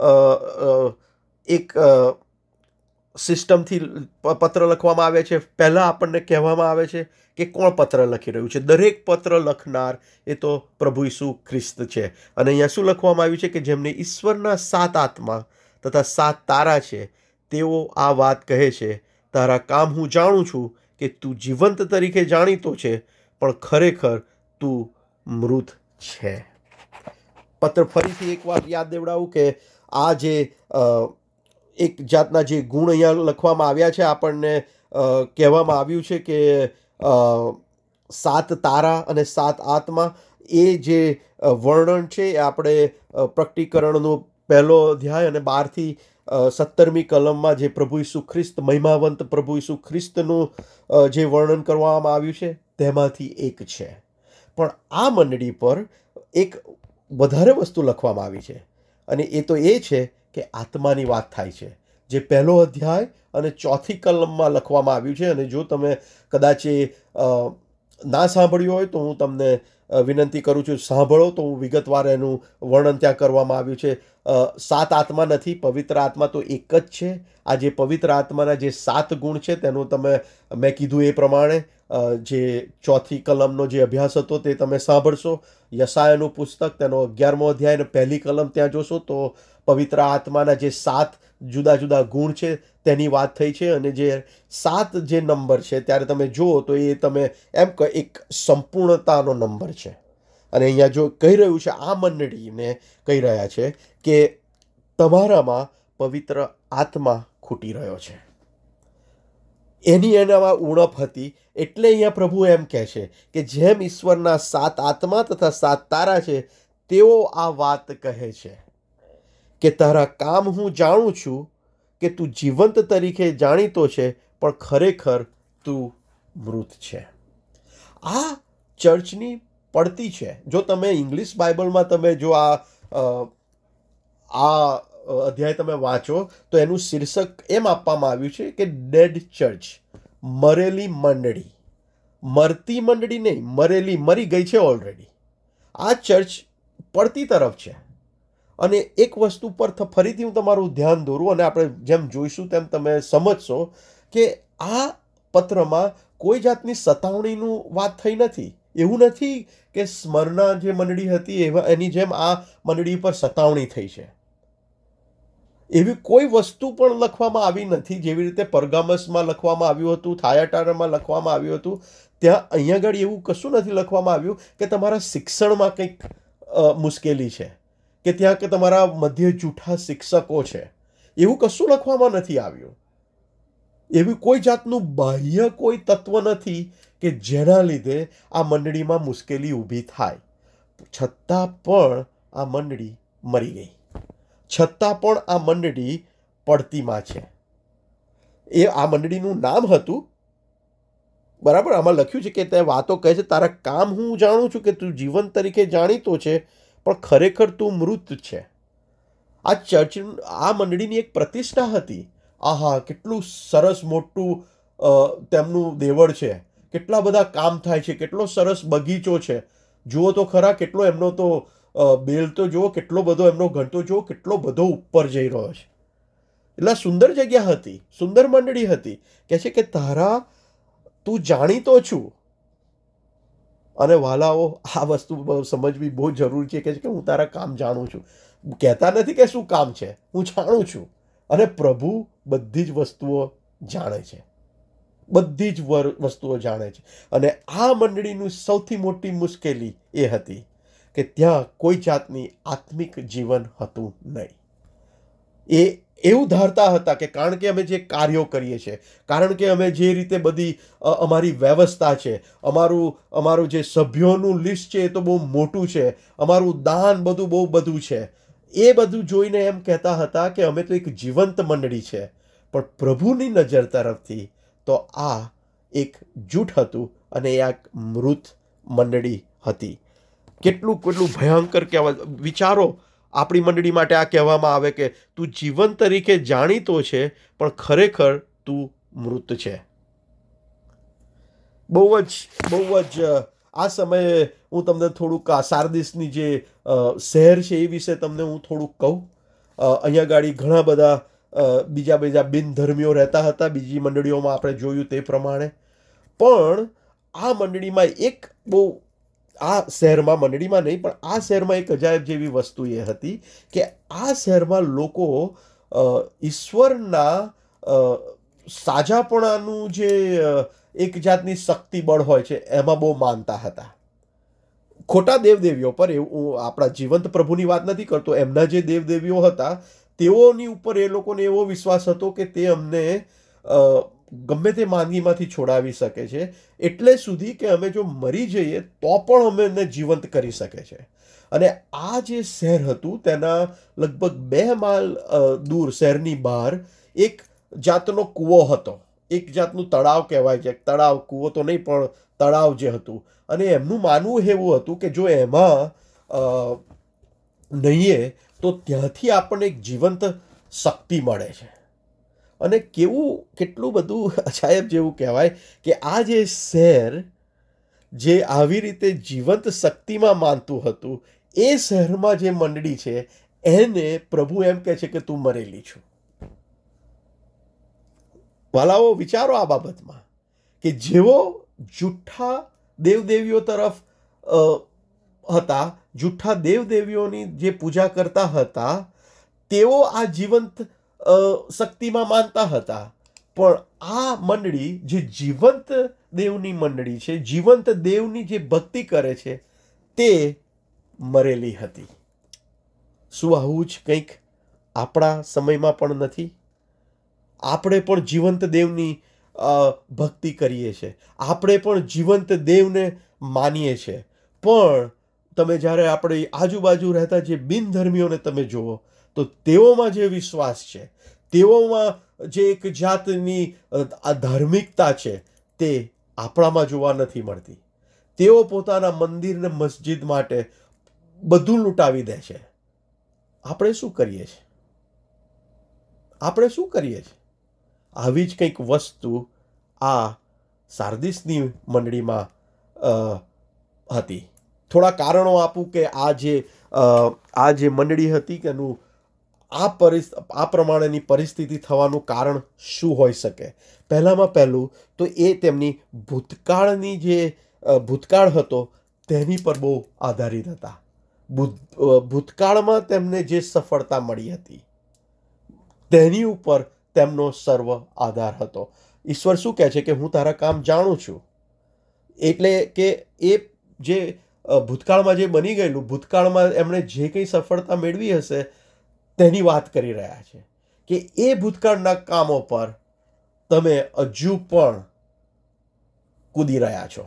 એક સિસ્ટમથી પત્ર લખવામાં આવે છે. પહેલાં આપણને કહેવામાં આવે છે કે કોણ પત્ર લખી રહ્યું છે. દરેક પત્ર લખનાર એ તો પ્રભુ ઈસુ ખ્રિસ્ત છે. અને અહીંયા શું લખવામાં આવ્યું છે કે જેમને ઈશ્વરના સાત આત્મા તથા સાત તારા છે, તેઓ આ વાત કહે છે, તારા કામ હું જાણું છું કે તું જીવંત તરીકે જાણીતો છે, પણ ખરેખર તું મૃત છે. પત્ર ફરીથી એક વાર યાદ દેવડાવું કે આ જે એક જાતના જે ગુણ અહીંયા લખવામાં આવ્યા છે, આપણને કહેવામાં આવ્યું છે કે સાત તારા અને સાત આત્મા, એ જે વર્ણન છે એ આપણે પ્રકટીકરણનો પહેલો અધ્યાય અને બારથી સત્તરમી કલમમાં જે પ્રભુ ઈસુ ખ્રિસ્ત, મહિમાવંત પ્રભુ ઈસુ ખ્રિસ્તનું જે વર્ણન કરવામાં આવ્યું છે તેમાંથી એક છે. પણ આ મંડળી પર એક વધારે વસ્તુ લખવામાં આવી છે, અને એ તો એ છે કે આત્માની વાત થાય છે, જે પહેલો અધ્યાય અને ચોથી કલમમાં લખવામાં આવ્યું છે. અને જો તમે કદાચ એ ના સાંભળ્યું હોય તો હું તમને વિનંતી કરું છું, સાંભળો. તો હું વિગતવાર એનું વર્ણન ત્યાં કરવામાં આવ્યું છે. સાત આત્મા નથી, પવિત્ર આત્મા તો એક જ છે. આ જે પવિત્ર આત્માના જે સાત ગુણ છે તેનું તમે, મેં કીધું એ પ્રમાણે, જે ચોથી કલમનો જે અભ્યાસ હતો તે તમે સાંભળશો. યશાયાનું પુસ્તક, તેનો અગિયારમો અધ્યાય અને પહેલી કલમ ત્યાં જોશો તો પવિત્ર આત્માના જે સાત જુદા જુદા ગુણ છે તેની વાત થઈ છે. અને જે સાત જે નંબર છે ત્યારે તમે જુઓ તો એ તમે એમ કહો એક સંપૂર્ણતાનો નંબર છે. અને અહીંયા જો કહી રહ્યું છે, આ મંડળીને કહી રહ્યા છે કે તમારામાં પવિત્ર આત્મા ખૂટી રહ્યો છે, એની એનામાં ઉણપ હતી. એટલે અહીંયા પ્રભુ એમ કહે છે કે જેમ ઈશ્વરના સાત આત્મા તથા સાત તારા છે, તેઓ આ વાત કહે છે કે તારા કામ હું જાણું છું કે તું જીવંત તરીકે જાણીતો છે, પણ ખરેખર તું મૃત છે. આ ચર્ચની પડતી છે. જો તમે ઇંગ્લિશ બાઇબલમાં તમે જો આ આ અધ્યાય તમે વાંચો તો એનું શીર્ષક એમ આપવામાં આવ્યું છે કે ડેડ ચર્ચ, મરેલી મંડળી. મરતી મંડળી નહીં, મરેલી, મરી ગઈ છે ઓલરેડી. આ ચર્ચ પડતી તરફ છે. અને એક વસ્તુ પર ફરીથી હું તમારું ધ્યાન દોરું, અને આપણે જેમ જોઈશું તેમ તમે સમજશો કે આ પત્રમાં કોઈ જાતની સતાવણીનું વાત થઈ નથી. એવું નથી કે સ્મરના જે મંડળી હતી એવા એની જેમ આ મંડળી પર સતાવણી થઈ છે. એવી કોઈ વસ્તુ પણ લખવામાં આવી નથી. જેવી રીતે પરગામસમાં લખવામાં આવ્યું હતું, થાયાટારામાં લખવામાં આવ્યું હતું, ત્યાં અહીંયા આગળ એવું કશું નથી લખવામાં આવ્યું કે તમારા શિક્ષણમાં કંઈક મુશ્કેલી છે, કે ત્યાં કે તમારા મધ્ય જૂઠા શિક્ષકો છે. એવું કશું લખવામાં નથી આવ્યું. એવી કોઈ જાતનું બાહ્ય કોઈ તત્વ નથી કે જેના લીધે આ મંડળીમાં મુશ્કેલી ઊભી થાય. છતાં પણ આ મંડળી મરી ગઈ, છતાં પણ આ મંડળી પડતીમાં છે. એ આ મંડળીનું નામ હતું, બરાબર, આમાં લખ્યું છે કે તે વાતો કહે છે, તારા કામ હું જાણું છું કે તું જીવન તરીકે જાણીતો છે, પણ ખરેખર તું મૃત છે. આ ચર્ચ, આ મંડળીની એક પ્રતિષ્ઠા હતી. આહા, કેટલું સરસ મોટું તેમનું દેવળ છે, કેટલા બધા કામ થાય છે, કેટલો સરસ બગીચો છે. જુઓ તો ખરા, કેટલો એમનો તો બેલ તો જુઓ, કેટલો બધો એમનો ઘંટો જુઓ, કેટલો બધો ઉપર જઈ રહ્યો છે. એટલે સુંદર જગ્યા હતી, સુંદર મંડળી હતી. કહે છે કે તારા, તું જાણીતો છું. અને વાલાઓ, આ વસ્તુ સમજવી બહુ જરૂરી છે કે હું તારા કામ જાણું છું. કહેતા નથી કે શું કામ છે, હું જાણું છું. અને પ્રભુ બધી જ વસ્તુઓ જાણે છે, બધી જ વસ્તુઓ જાણે છે. અને આ મંડળીનું સૌથી મોટી મુશ્કેલી એ હતી કે ત્યાં કોઈ જાતની આત્મિક જીવન હતું નહીં. એ એવું ધારતા હતા કે કારણ કે અમે જે કાર્યો કરીએ છીએ, કારણ કે અમે જે રીતે બધી અમારી વ્યવસ્થા છે, અમારું અમારું જે સભ્યોનું લિસ્ટ છે એ તો બહુ મોટું છે, અમારું દાન બધું બહુ બધું છે, એ બધું જોઈને એમ કહેતા હતા કે અમે તો એક જીવંત મંડળી છે. પણ પ્રભુની નજર તરફથી તો આ એક જૂઠ હતું અને એ એક મૃત મંડળી હતી. કેટલું કેટલું ભયંકર કહેવાય. વિચારો, આપણી મંડળી માટે આ કહેવામાં આવે કે તું જીવન તરીકે જાણીતો છે પણ ખરેખર તું મૃત છે. બહુ જ બહુ જ આ સમયે હું તમને થોડુંક આ સાર્દિસની જે શહેર છે એ વિશે તમને હું થોડુંક કહું. અહીંયા ગાડી ઘણા બધા બીજા બીજા બિનધર્મીઓ રહેતા હતા, બીજી મંડળીઓમાં આપણે જોયું તે પ્રમાણે. પણ આ મંડળીમાં એક બહુ આ શહેરમાં મંડળીમાં નહીં પણ આ શહેરમાં એક અજાયબ જેવી વસ્તુ એ હતી કે આ શહેરમાં લોકો ઈશ્વરના સાજાપણાનું જે એક જાતની શક્તિ બળ હોય છે એમાં બહુ માનતા હતા. ખોટા દેવદેવીઓ પર, એવું આપણા જીવંત પ્રભુની વાત નથી કરતો, એમના જે દેવદેવીઓ હતા તેઓની ઉપર એ લોકોને એવો વિશ્વાસ હતો કે તે અમને ગમે તે માંદગીમાંથી છોડાવી શકે છે, એટલે સુધી કે અમે જો મરી જઈએ તો પણ અમે એને જીવંત કરી શકે છે. અને આ જે શહેર હતું તેના લગભગ બે માઇલ દૂર શહેરની બહાર એક જાતનો કૂવો હતો. એક જાતનું તળાવ કહેવાય છે, તળાવ, કૂવો તો નહીં પણ તળાવ જે હતું. અને એમનું માનવું એવું હતું કે જો એમાં નહીએ તો ત્યાંથી આપણને એક જીવંત શક્તિ મળે છે. અને કેવું કેટલું બધું અજાયબ જેવું કહેવાય કે આ જે શહેર જે આવી રીતે જીવંત શક્તિમાં માનતું હતું, એ શહેરમાં જે મંડળી છે એને પ્રભુ એમ કહે છે કે તું મરેલી છું. વાલાઓ, વિચારો આ બાબતમાં કે જેઓ જૂઠા દેવદેવીઓ તરફ હતા, જૂઠા દેવદેવીઓની જે પૂજા કરતા હતા, તેઓ આ જીવંત શક્તિમાં માનતા હતા. પણ આ મંડળી જે જીવંત દેવની મંડળી છે, જીવંત દેવની જે ભક્તિ કરે છે, તે મરેલી હતી. શું આવું જ કંઈક આપણા સમયમાં પણ નથી? આપણે પણ જીવંત દેવની ભક્તિ કરીએ છીએ, આપણે પણ જીવંત દેવને માનીએ છીએ. પણ તમે જ્યારે આપણી આજુબાજુ રહેતા જે બિનધર્મીઓને તમે જુઓ તો તેઓમાં જે વિશ્વાસ છે, તેઓમાં જે એક જાતની ધાર્મિકતા છે, તે આપણામાં જોવા નથી મળતી. તેઓ પોતાના મંદિરને મસ્જિદ માટે બધું લૂંટાવી દે છે. આપણે શું કરીએ છીએ? આપણે શું કરીએ છીએ? આવી જ કંઈક વસ્તુ આ સાર્દિસની મંડળીમાં હતી. થોડા કારણો આપું કે આ જે આ જે મંડળી હતી કે એનું આ પરિસ આ પ્રમાણેની પરિસ્થિતિ થવાનું કારણ શું હોઈ શકે. પહેલામાં પહેલું તો એ તેમની ભૂતકાળની જે ભૂતકાળ હતો તેની પર બહુ આધારિત હતા. ભૂતકાળમાં તેમને જે સફળતા મળી હતી તેની ઉપર તેમનો સર્વ આધાર હતો. ઈશ્વર શું કહે છે કે હું તારા કામ જાણું છું. એટલે કે એ જે ભૂતકાળમાં જે બની ગયેલું, ભૂતકાળમાં એમણે જે કંઈ સફળતા મેળવી હશે તેની વાત કરી રહ્યા છે કે એ ભૂતકાળના કામો પર તમે હજુ પણ કૂદી રહ્યા છો.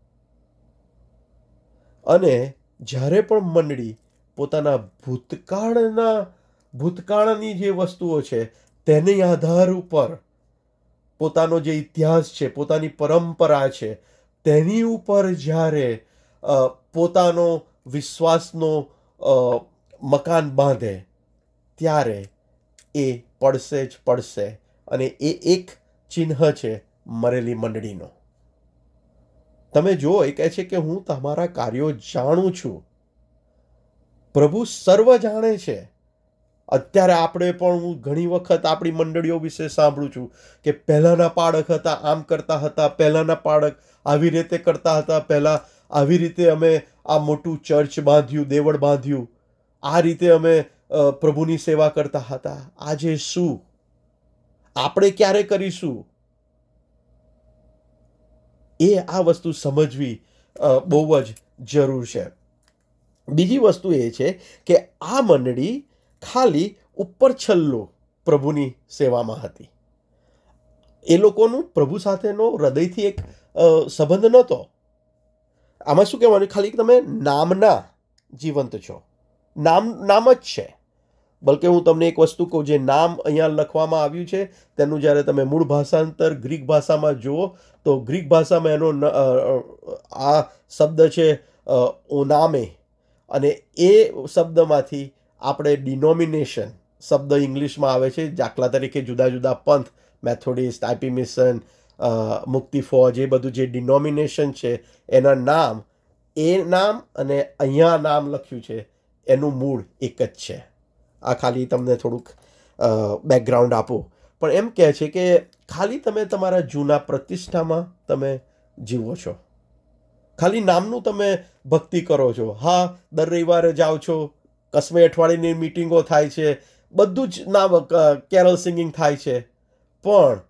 અને જ્યારે પણ મંડળી પોતાના ભૂતકાળના ભૂતકાળની જે વસ્તુઓ છે તેની આધાર ઉપર પોતાનો જે ઇતિહાસ છે, પોતાની પરંપરા છે, તેની ઉપર જ્યારે પોતાનો વિશ્વાસનો મકાન બાંધે ત્યારે એ પડશે જ પડશે. અને એ એક ચિહ્ન છે મરેલી મંડળીનો. તમે જુઓ, એ કહે છે કે હું તમારા કાર્યો જાણું છું. પ્રભુ સર્વ જાણે છે. અત્યારે આપણે પણ, હું ઘણી વખત આપણી મંડળીઓ વિશે સાંભળું છું કે પહેલાંના પાડક હતા, આમ કરતા હતા, પહેલાંના પાડક આવી રીતે કરતા હતા, પહેલાં આવી રીતે અમે આ મોટું ચર્ચ બાંધ્યું, દેવળ બાંધ્યું, આ રીતે અમે પ્રભુની સેવા કરતા હતા. આજે શું? આપણે ક્યારે કરીશું? એ આ વસ્તુ સમજવી બહુ જ જરૂર છે. બીજી વસ્તુ એ છે કે આ મંડળી ખાલી ઉપર છલ્લો પ્રભુની સેવામાં હતી. એ લોકોનું પ્રભુ સાથેનો હૃદયથી એક સંબંધ નહોતો. આમાં શું કહેવાનું, ખાલી તમે નામના જીવંત છો, નામ નામ જ છે. બલકે હું તમને એક વસ્તુ કહું, જે નામ અહીંયા લખવામાં આવ્યું છે તેનું જ્યારે તમે મૂળ ભાષાંતર ગ્રીક ભાષામાં જુઓ તો ગ્રીક ભાષામાં એનો આ શબ્દ છે ઓનામે, અને એ શબ્દમાંથી આપણે ડિનોમિનેશન શબ્દ ઇંગ્લિશમાં આવે છે. દાખલા તરીકે જુદા જુદા પંથ, મેથોડિસ્ટ, આઈપી મિશન, મુક્તિ ફોજ, એ બધું જે ડિનોમિનેશન છે એના નામ, એ નામ અને અહીંયા નામ લખ્યું છે એનું મૂળ એક જ છે. આ ખાલી તમને થોડુંક બેકગ્રાઉન્ડ આપો. પણ એમ કહે છે કે ખાલી તમે તમારા જૂના પ્રતિષ્ઠામાં તમે જીવો છો, ખાલી નામનું તમે ભક્તિ કરો છો. હા, દર રવિવારે જાઓ છો, કસ્મે અઠવાડિયાની મિટિંગો થાય છે, બધું જ નામ કેરલ સિંગિંગ થાય છે, પણ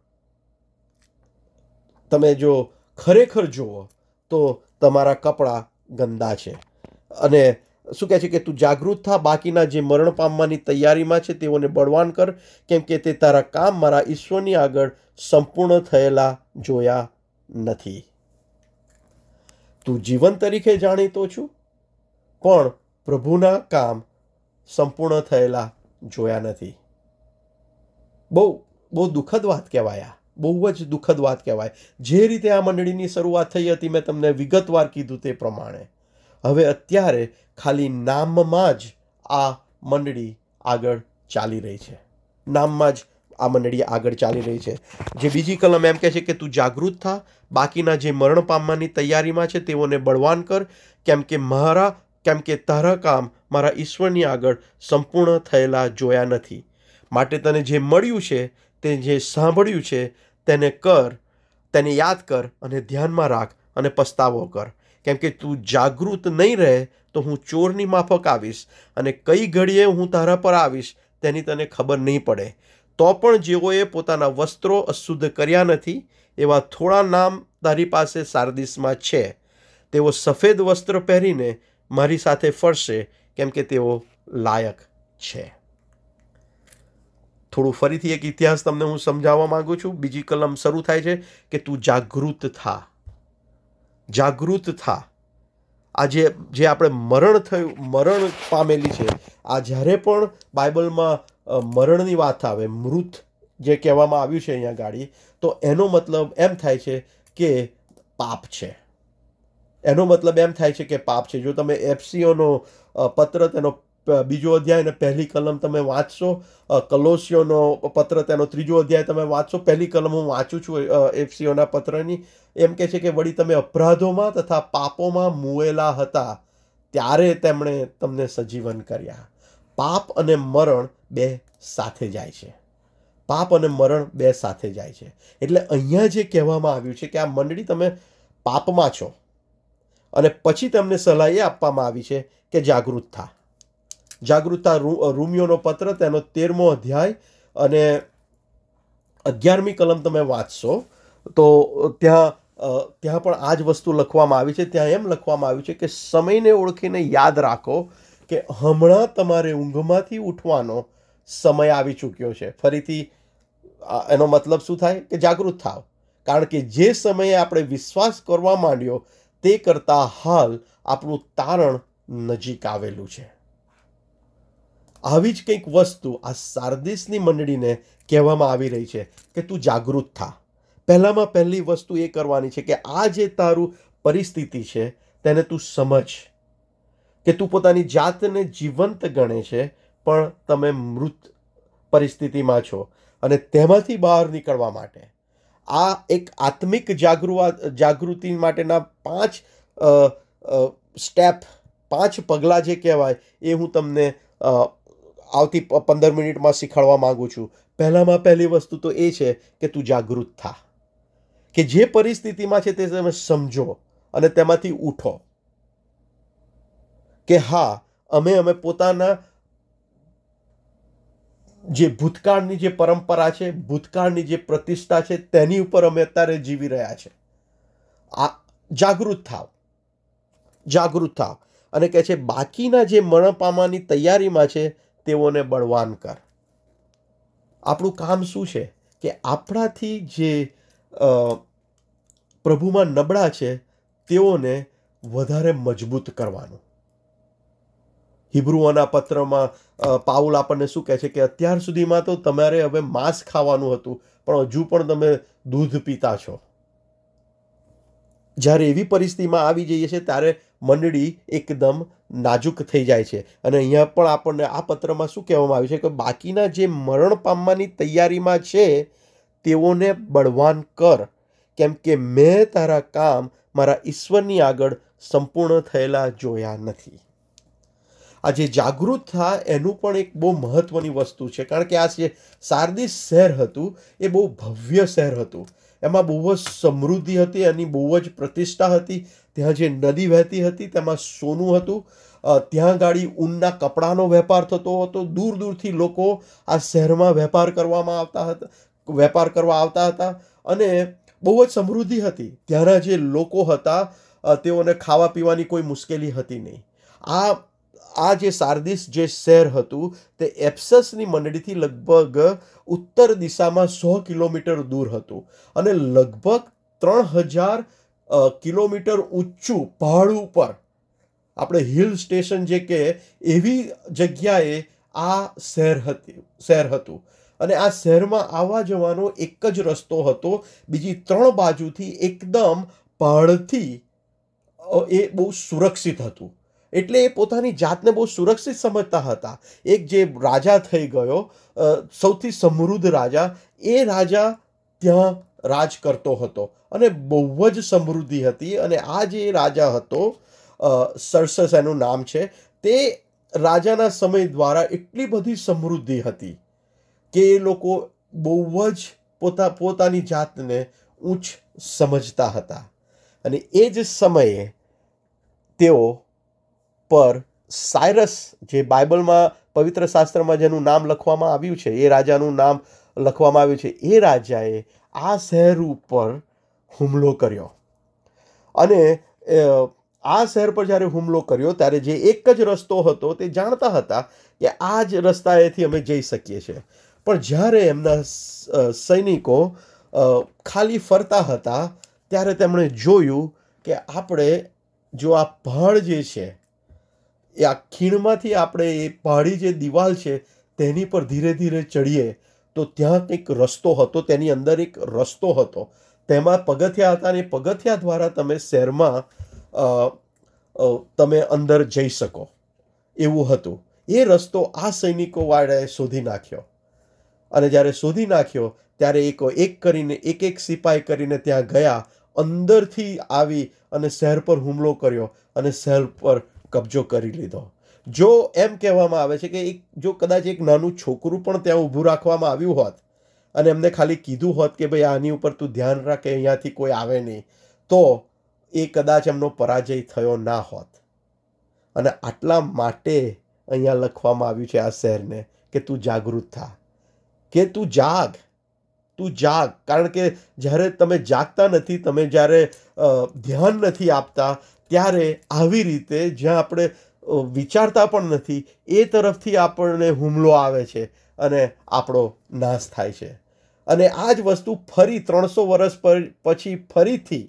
તમે જો ખરેખર જુઓ તો તમારા કપડાં ગંદા છે. અને શું કહે છે કે તું જાગૃત થા, બાકીના જે મરણ પામવાની તૈયારીમાં છે તેઓને બળવાન કર, કેમ કે તે તારા કામ મારા ઈશ્વરની આગળ સંપૂર્ણ થયેલા જોયા નથી. તું જીવન તરીકે જાણીતો છું, પણ પ્રભુના કામ સંપૂર્ણ થયેલા જોયા નથી. બહુ બહુ દુઃખદ વાત કહેવાય. આ બહુ જ દુઃખદ વાત કહેવાય. જે રીતે આ મંડળીની શરૂઆત થઈ હતી, મેં તમને વિગતવાર કીધું તે પ્રમાણે, હવે અત્યારે ખાલી નામમાં જ આ મંડળી આગળ ચાલી રહી છે. નામમાં જ આ મંડળી આગળ ચાલી રહી છે. જે બીજી કલમ એમ કહે છે કે તું જાગૃત થા, બાકીના જે મરણ પામવાની તૈયારીમાં છે તેઓને બળવાન કર, કેમ કે મારા કેમ કે તારા કામ મારા ઈશ્વરની આગળ સંપૂર્ણ થયેલા જોયા નથી. માટે તને જે મળ્યું છે, તે જે સાંભળ્યું છે તેને કર, તેને યાદ કર અને ધ્યાનમાં રાખ અને પસ્તાવો કર. કેમ કે તું જાગૃત નહીં રહે તો હું ચોરની માફક આવીશ, અને કઈ ઘડીએ હું તારા પર આવીશ તેની તને ખબર નહીં પડે. તો પણ જેઓએ પોતાના વસ્ત્રો અશુદ્ધ કર્યા નથી, એવા થોડા નામ તારી પાસે સાર્દિસમાં છે. તેઓ સફેદ વસ્ત્ર પહેરીને મારી સાથે ફરશે, કેમ કે તેઓ લાયક છે. થોડું ફરીથી એક ઇતિહાસ તમને હું સમજાવવા માંગુ છું. બીજી કલમ શરૂ થાય છે કે તું જાગૃત થા, જાગૃત થા. આ જે જે આપણે મરણ થયું, મરણ પામેલી છે, આ જ્યારે પણ બાઇબલમાં મરણની વાત આવે, મૃત જે કહેવામાં આવ્યું છે અહીંયા ગાડી, તો એનો મતલબ એમ થાય છે કે પાપ છે. એનો મતલબ એમ થાય છે કે પાપ છે. જો તમે એફસીઓનો પત્ર તેનો બીજો અધ્યાય અને પહેલી કલમ તમે વાંચશો, કલોસીઓનો પત્ર તેનો ત્રીજો અધ્યાય તમે વાંચશો, પહેલી કલમ હું વાંચું છું એફસીઓના પત્રની, એમ કહે છે કે વળી તમે અપરાધોમાં તથા પાપોમાં મુએલા હતા, ત્યારે તેમણે તમને સજીવન કર્યા. પાપ અને મરણ બે સાથે જાય છે. પાપ અને મરણ બે સાથે જાય છે. એટલે અહીંયા જે કહેવામાં આવ્યું છે કે આ મંડળી તમે પાપમાં છો, અને પછી તમને સલાહ એ આપવામાં આવી છે કે જાગૃત થા. જાગૃતતા રોમિયોનો પત્ર તેનો તેરમો અધ્યાય અને અગિયારમી કલમ તમે વાંચશો તો ત્યાં ત્યાં પણ આ જ વસ્તુ લખવામાં આવી છે. ત્યાં એમ લખવામાં આવ્યું છે કે સમયને ઓળખીને યાદ રાખો કે હમણાં તમારે ઊંઘમાંથી ઉઠવાનો સમય આવી ચૂક્યો છે. ફરીથી એનો મતલબ શું થાય કે જાગૃત થાવ, કારણ કે જે સમયે આપણે વિશ્વાસ કરવા માંડ્યો તે કરતાં હાલ આપણું તારણ નજીક આવેલું છે. આવી જ કંઈક વસ્તુ આ સાર્દિસની મંડળીને કહેવામાં આવી રહી છે કે તું જાગૃત થા. પહેલામાં પહેલી વસ્તુ એ કરવાની છે કે આ જે તારું પરિસ્થિતિ છે તેને તું સમજ કે તું પોતાની જાતને જીવંત ગણે છે, પણ તમે મૃત પરિસ્થિતિમાં છો, અને તેમાંથી બહાર નીકળવા માટે આ એક આત્મિક જાગૃત જાગૃતિ માટેના પાંચ સ્ટેપ, પાંચ પગલાં જે કહેવાય એ હું તમને આવતી પંદર મિનિટમાં શીખવાડવા માગું છું. પહેલામાં પહેલી વસ્તુ તો એ છે કે તું જાગૃત થા, કે જે પરિસ્થિતિમાં છે તે તમે સમજો અને તેમાંથી ઉઠો કે હા, અમે અમે પોતાના જે ભૂતકાળની જે પરંપરા છે, ભૂતકાળની જે પ્રતિષ્ઠા છે, તેની ઉપર અમે અત્યારે જીવી રહ્યા છે. આ જાગૃત થાવ, જાગૃત થાવ. અને કહે છે બાકીના જે મરણ પામવાની તૈયારીમાં છે તેઓને બળવાન કર. આપણું કામ શું છે કે આપણાથી જે પ્રભુમાં નબળા છે તેઓને વધારે મજબૂત કરવાનું. હિબ્રુઓના પત્રમાં પાઉલ આપણને શું કહે છે કે અત્યાર સુધીમાં તો તમારે હવે માંસ ખાવાનું હતું, પણ હજુ પણ તમે દૂધ પીતા છો. જ્યારે એવી પરિસ્થિતિમાં આવી જઈએ છે ત્યારે મંડળી એકદમ નાજુક થઈ જાય છે. અને અહીંયા પણ આપણને આ પત્રમાં શું કહેવામાં આવ્યું છે કે બાકીના જે મરણ પામવાની તૈયારીમાં છે તેઓને બળવાન કર, કેમ કે મેં તારા કામ મારા ઈશ્વરની આગળ સંપૂર્ણ થયેલા જોયા નથી. આ જે જાગૃત થાય એનું પણ એક બહુ મહત્વની વસ્તુ છે, કારણ કે આ જે સાર્દિસ શહેર હતું એ બહુ ભવ્ય શહેર હતું. એમાં બહુ જ સમૃદ્ધિ હતી, એની બહુ જ પ્રતિષ્ઠા હતી. ત્યાં જે નદી વહેતી હતી તેમાં સોનું હતું. ત્યાં ગાડી ઊનના કપડાનો વેપાર થતો હતો. દૂર દૂરથી લોકો આ શહેરમાં વેપાર કરવામાં આવતા હતા વેપાર કરવા આવતા હતા અને બહુ જ સમૃદ્ધિ હતી. ત્યાંના જે લોકો હતા તેઓને ખાવા પીવાની કોઈ મુશ્કેલી હતી નહીં. આ આ જે સાર્દિસ જે શહેર હતું તે એફેસસની મંડળીથી લગભગ ઉત્તર દિશામાં સો કિલોમીટર દૂર હતું અને લગભગ ત્રણ હજાર કિલોમીટર ઊંચું પહાડ ઉપર, આપણે હિલ સ્ટેશન જે કે એવી જગ્યાએ આ શહેર હતી શહેર હતું. અને આ શહેરમાં આવવા જવાનો એક જ રસ્તો હતો. બીજી ત્રણ બાજુથી એકદમ પહાડથી એ બહુ સુરક્ષિત હતું. એટલે એ પોતાની જાતને બહુ સુરક્ષિત સમજતા હતા. એક જે રાજા થઈ ગયો, સૌથી સમૃદ્ધ રાજા, એ રાજા ત્યાં રાજ કરતો હતો અને બહુ જ સમૃદ્ધિ હતી. અને આ જે રાજા હતો, સર્સસ એનું નામ છે, તે રાજાના સમય દ્વારા એટલી બધી સમૃદ્ધિ હતી કે એ લોકો બહુ જ પોતા પોતાની જાતને ઊંચ સમજતા હતા. અને એ જ સમયે તેઓ પર સાયરસ, જે બાઇબલમાં પવિત્ર શાસ્ત્રમાં જેનું નામ લખવામાં આવ્યું છે, એ રાજાનું નામ લખવામાં આવ્યું છે, એ રાજાએ આ શહેર ઉપર હુમલો કર્યો. અને આ શહેર પર જ્યારે હુમલો કર્યો ત્યારે જે એક જ રસ્તો હતો તે જાણતા હતા કે આ જ રસ્તાએથી અમે જઈ શકીએ છીએ. પણ જ્યારે એમના સૈનિકો ખાલી ફરતા હતા ત્યારે તેમણે જોયું કે આપણે જો આ પહાડ જે છે એ આ ખીણમાંથી આપણે એ પહાડી જે દિવાલ છે તેની પર ધીરે ધીરે ચડીએ તો ત્યાં કંઈક રસ્તો હતો. તેની અંદર એક રસ્તો હતો, તેમાં પગથિયા હતા અને પગથિયા દ્વારા તમે શહેરમાં તમે અંદર જઈ શકો એવું હતું. એ રસ્તો આ સૈનિકો વાળાએ શોધી નાખ્યો. અને જ્યારે શોધી નાખ્યો ત્યારે એક એક કરીને એક એક સિપાઈ કરીને ત્યાં ગયા, અંદરથી આવી અને શહેર પર હુમલો કર્યો અને શહેર પર કબજો કરી લીધો. જો એમ કહેવામાં આવે છે કે એક જો કદાચ એક નાનું છોકરું પણ ત્યાં ઊભું રાખવામાં આવ્યું હોત અને એમને ખાલી કીધું હોત કે ભાઈ આની ઉપર તું ધ્યાન રાખે, અહીંયાથી કોઈ આવે નહીં, તો એ કદાચ એમનો પરાજય થયો ના હોત. અને આટલા માટે અહીંયા લખવામાં આવ્યું છે આ શહેરને કે તું જાગૃત થા, કે તું જાગ તું જાગ. કારણ કે જ્યારે તમે જાગતા નથી, તમે જ્યારે ધ્યાન નથી આપતા, ત્યારે આવી રીતે જ્યાં આપણે વિચારતા પણ નથી એ તરફથી આપણને હુમલો આવે છે અને આપણો નાશ થાય છે. અને આ જ વસ્તુ ફરી ત્રણસો વર્ષ પછી ફરીથી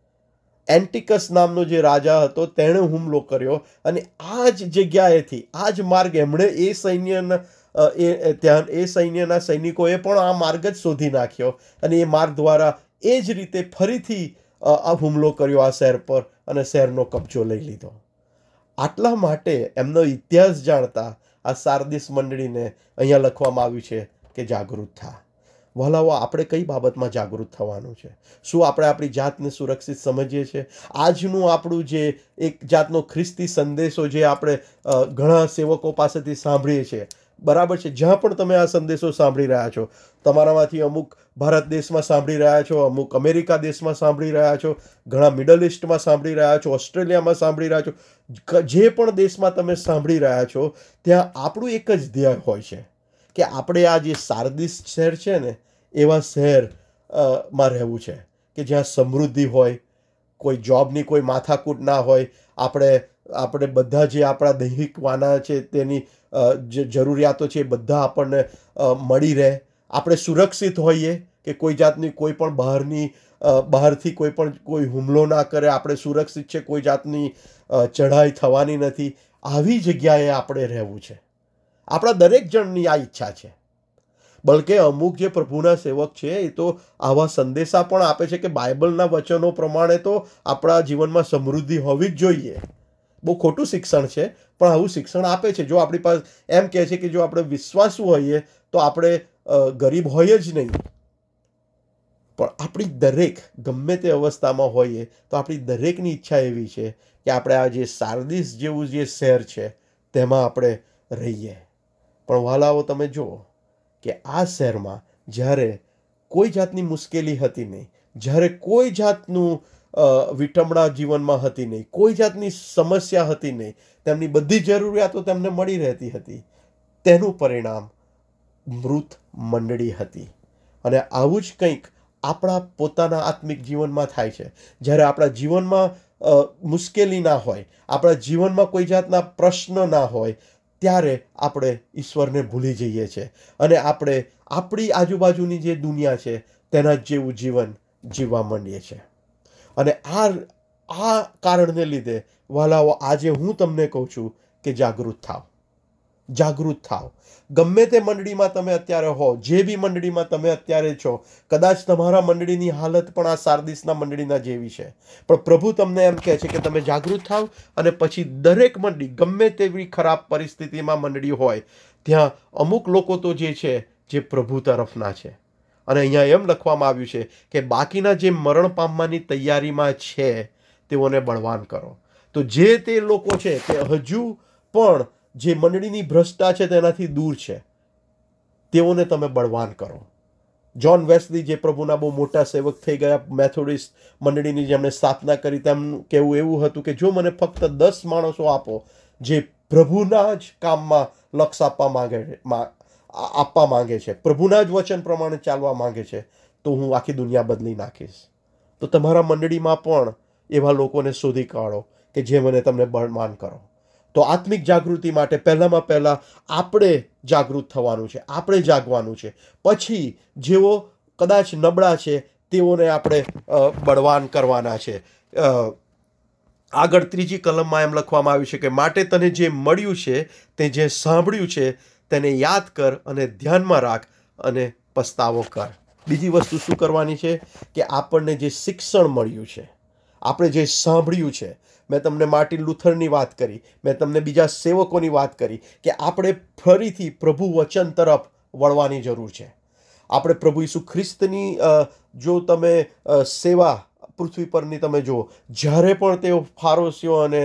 એન્ટિકસ નામનો જે રાજા હતો તેણે હુમલો કર્યો અને આ જ જગ્યાએથી, આ જ માર્ગ એમણે એ સૈન્યના એ ત્યાં એ સૈન્યના સૈનિકોએ પણ આ માર્ગ જ શોધી નાખ્યો અને એ માર્ગ દ્વારા એ જ રીતે ફરીથી આ હુમલો કર્યો આ શહેર પર અને શહેરનો કબજો લઈ લીધો. આટલા માટે એમનો ઇતિહાસ જાણતા આ સાર્દિસ મંડળીને અહીંયા લખવામાં આવ્યું છે કે જાગૃત થા. વહાલાઓ, આપણે કઈ બાબતમાં જાગૃત થવાનું છે? શું આપણે આપણી જાતને સુરક્ષિત સમજીએ છીએ? આજનું આપણું જે એક જાતનો ખ્રિસ્તી સંદેશો જે આપણે ઘણા સેવકો પાસેથી સાંભળીએ છીએ, બરાબર છે, જ્યાં પણ તમે આ સંદેશો સાંભળી રહ્યા છો, તમારામાંથી અમુક ભારત દેશમાં સાંભળી રહ્યા છો, અમુક અમેરિકા દેશમાં સાંભળી રહ્યા છો, ઘણા મિડલ ઇસ્ટમાં સાંભળી રહ્યા છો, ઓસ્ટ્રેલિયામાં સાંભળી રહ્યા છો, જે પણ દેશમાં તમે સાંભળી રહ્યા છો, ત્યાં આપણું એક જ ધ્યેય હોય છે કે આપણે આ જે સાર્દિસ શહેર છે ને એવા શહેર માં રહેવું છે કે જ્યાં સમૃદ્ધિ હોય, કોઈ જોબની કોઈ માથાકૂટ ના હોય, આપણે આપણે બધા જે આપણા દૈહિક વાના છે તેની જે જરૂરિયાતો છે એ બધા આપણને મળી રહે, આપણે સુરક્ષિત હોઈએ કે કોઈ જાતની કોઈ પણ બહારની બહારથી કોઈ પણ કોઈ હુમલો ના કરે, આપણે સુરક્ષિત છે, કોઈ જાતની ચઢાઈ થવાની નથી. આવી જગ્યાએ આપણે રહેવું છે. આપણા દરેક જણની આ ઈચ્છા છે. બલકે અમુક જે પ્રભુના સેવક છે એ તો આવા સંદેશા પણ આપે છે કે બાઇબલના વચનો પ્રમાણે તો આપણા જીવનમાં સમૃદ્ધિ હોવી જ જોઈએ. બહુ ખોટું શિક્ષણ છે, પણ આવું શિક્ષણ આપે છે. જો આપણી પાસે એમ કહે છે કે જો આપણે વિશ્વાસુ હોઈએ તો આપણે ગરીબ હોઈએ જ નહીં. પણ આપણી દરેક ગમે તે અવસ્થામાં હોઈએ તો આપણી દરેકની ઈચ્છા એવી છે કે આપણે આ જે સાર્દિસ જેવું જે શહેર છે તેમાં આપણે રહીએ. પણ વહાલાઓ, તમે જુઓ કે આ શહેરમાં જ્યારે કોઈ જાતની મુશ્કેલી હતી નહીં, જ્યારે કોઈ જાતનું વિટંબણા જીવનમાં હતી નહીં, કોઈ જાતની સમસ્યા હતી નહીં, તેમની બધી જરૂરિયાતો તેમને મળી રહેતી હતી, તેનું પરિણામ મૃત મંડળી હતી. અને આવું જ કંઈક આપણા પોતાના આત્મિક જીવનમાં થાય છે. જ્યારે આપણા જીવનમાં મુશ્કેલી ના હોય, આપણા જીવનમાં કોઈ જાતના પ્રશ્ન ના હોય, ત્યારે આપણે ઈશ્વરને ભૂલી જઈએ છીએ અને આપણે આપણી આજુબાજુની જે દુનિયા છે તેના જેવું જીવન જીવવા માંડીએ છીએ. અને આ આ કારણને લીધે વહાલાઓ, આજે હું તમને કહું છું કે જાગૃત થાવ, જાગૃત થાવ. ગમે તે મંડળીમાં તમે અત્યારે હો, જે બી મંડળીમાં તમે અત્યારે છો, કદાચ તમારા મંડળીની હાલત પણ આ સાર્દિસના મંડળીના જેવી છે, પણ પ્રભુ તમને એમ કહે છે કે તમે જાગૃત થાવ અને પછી દરેક મંડળી, ગમે તેવી ખરાબ પરિસ્થિતિમાં મંડળી હોય, ત્યાં અમુક લોકો તો જે છે જે પ્રભુ તરફના છે. અને અહીંયા એમ લખવામાં આવ્યું છે કે બાકીના જે મરણ પામવાની તૈયારીમાં છે તેઓને બળવાન કરો. તો જે તે લોકો છે તે હજુ પણ જે મંડળીની ભ્રષ્ટા છે તેનાથી દૂર છે, તેઓને તમે બળવાન કરો. જ્હોન વેસ્લી, જે પ્રભુના બહુ મોટા સેવક થઈ ગયા, મેથોડિસ્ટ મંડળીની જેમણે સ્થાપના કરી, તેમનું કહેવું એવું હતું કે જો મને ફક્ત દસ માણસો આપો જે પ્રભુના જ કામમાં લક્ષ આપવા માંગે આપવા માંગે છે, પ્રભુના જ વચન પ્રમાણે ચાલવા માંગે છે, તો હું આખી દુનિયા બદલી નાખીશ. તો તમારા મંડળીમાં પણ એવા લોકોને શોધી કાઢો કે જે મને તમને બળવાન કરો. તો આત્મિક જાગૃતિ માટે પહેલામાં પહેલાં આપણે જાગૃત થવાનું છે, આપણે જાગવાનું છે. પછી જેઓ કદાચ નબળા છે તેઓને આપણે બળવાન કરવાના છે. આગળ ત્રીજી કલમમાં એમ લખવામાં આવ્યું છે કે માટે તને જે મળ્યું છે, તે જે સાંભળ્યું છે તેને યાદ કર અને ધ્યાનમાં રાખ અને પસ્તાવો કર. બીજી વસ્તુ શું કરવાની છે કે આપણને જે શિક્ષણ મળ્યું છે, આપણે જે સાંભળ્યું છે, મેં તમને માર્ટિન લુથરની વાત કરી, મેં તમને બીજા સેવકોની વાત કરી કે આપણે ફરીથી પ્રભુ વચન તરફ વળવાની જરૂર છે. આપણે પ્રભુ ઈસુ ખ્રિસ્તની જો તમે સેવા પૃથ્વી પરની તમે જુઓ, જ્યારે પણ તેઓ ફારોસીઓ અને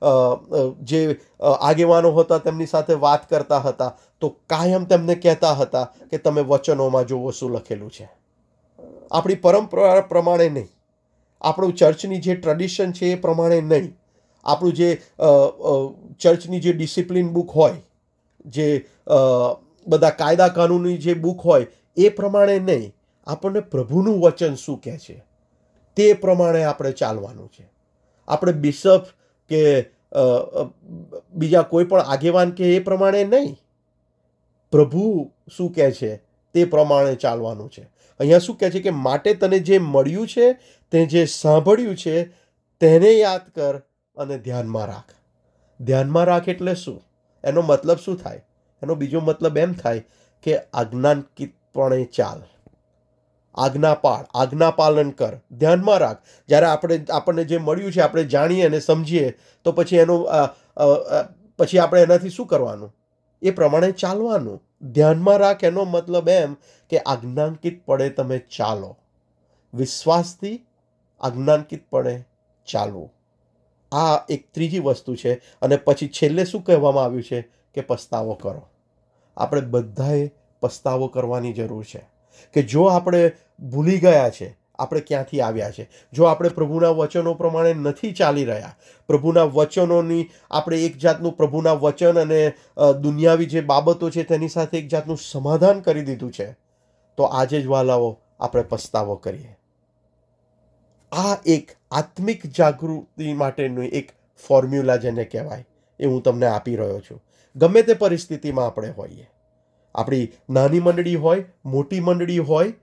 જે આગેવાનો હતા તેમની સાથે વાત કરતા હતા તો કાયમ તેમને કહેતા હતા કે તમે વચનોમાં જુઓ શું લખેલું છે. આપણી પરંપરા પ્રમાણે નહીં, આપણું ચર્ચની જે ટ્રેડિશન છે એ પ્રમાણે નહીં, આપણું જે ચર્ચની જે ડિસિપ્લિન બુક હોય, જે બધા કાયદા કાનૂની જે બુક હોય એ પ્રમાણે નહીં. આપણને પ્રભુનું વચન શું કહે છે તે પ્રમાણે આપણે ચાલવાનું છે. આપણે બિશપ કે બીજા કોઈ પણ આગેવાન કે એ પ્રમાણે નહીં, પ્રભુ શું કહે છે તે પ્રમાણે ચાલવાનું છે. અહીંયા શું કહે છે કે માટે તને જે મળ્યું છે, તે જે સાંભળ્યું છે તેને યાદ કર અને ધ્યાનમાં રાખ. ધ્યાનમાં રાખ એટલે શું? એનો મતલબ શું થાય? એનો બીજો મતલબ એમ થાય કે આજ્ઞાકિતપણે ચાલ, આજ્ઞા પાળ, આજ્ઞા પાલન કર, ધ્યાનમાં રાખ. જ્યારે આપણે આપણને જે મળ્યું છે આપણે જાણીએ અને સમજીએ તો પછી એનું પછી આપણે એનાથી શું કરવાનું? એ પ્રમાણે ચાલવાનું. ધ્યાનમાં રાખ એનો મતલબ એમ કે આજ્ઞાંકિત પડે તમે ચાલો, વિશ્વાસથી આજ્ઞાંકિત પડે ચાલવું. આ એક ત્રીજી વસ્તુ છે. અને પછી છેલ્લે શું કહેવામાં આવ્યું છે કે પસ્તાવો કરો. આપણે બધાએ પસ્તાવો કરવાની જરૂર છે કે જો આપણે ભૂલી ગયા છે આપણે ક્યાંથી આવ્યા છે, જો આપણે પ્રભુના વચનો પ્રમાણે નથી ચાલી રહ્યા, પ્રભુના વચનોની આપણે એક જાતનું પ્રભુના વચન અને દુનિયાવી જે બાબતો છે તેની સાથે એક જાતનું સમાધાન કરી દીધું છે, તો આજે જ વાલાઓ આપણે પસ્તાવો કરીએ. આ એક આત્મિક જાગૃતિ માટેનું એક ફોર્મ્યુલા જેને કહેવાય એ હું તમને આપી રહ્યો છું. ગમે તે પરિસ્થિતિમાં આપણે હોઈએ, આપણી નાની મંડળી હોય, મોટી મંડળી હોય,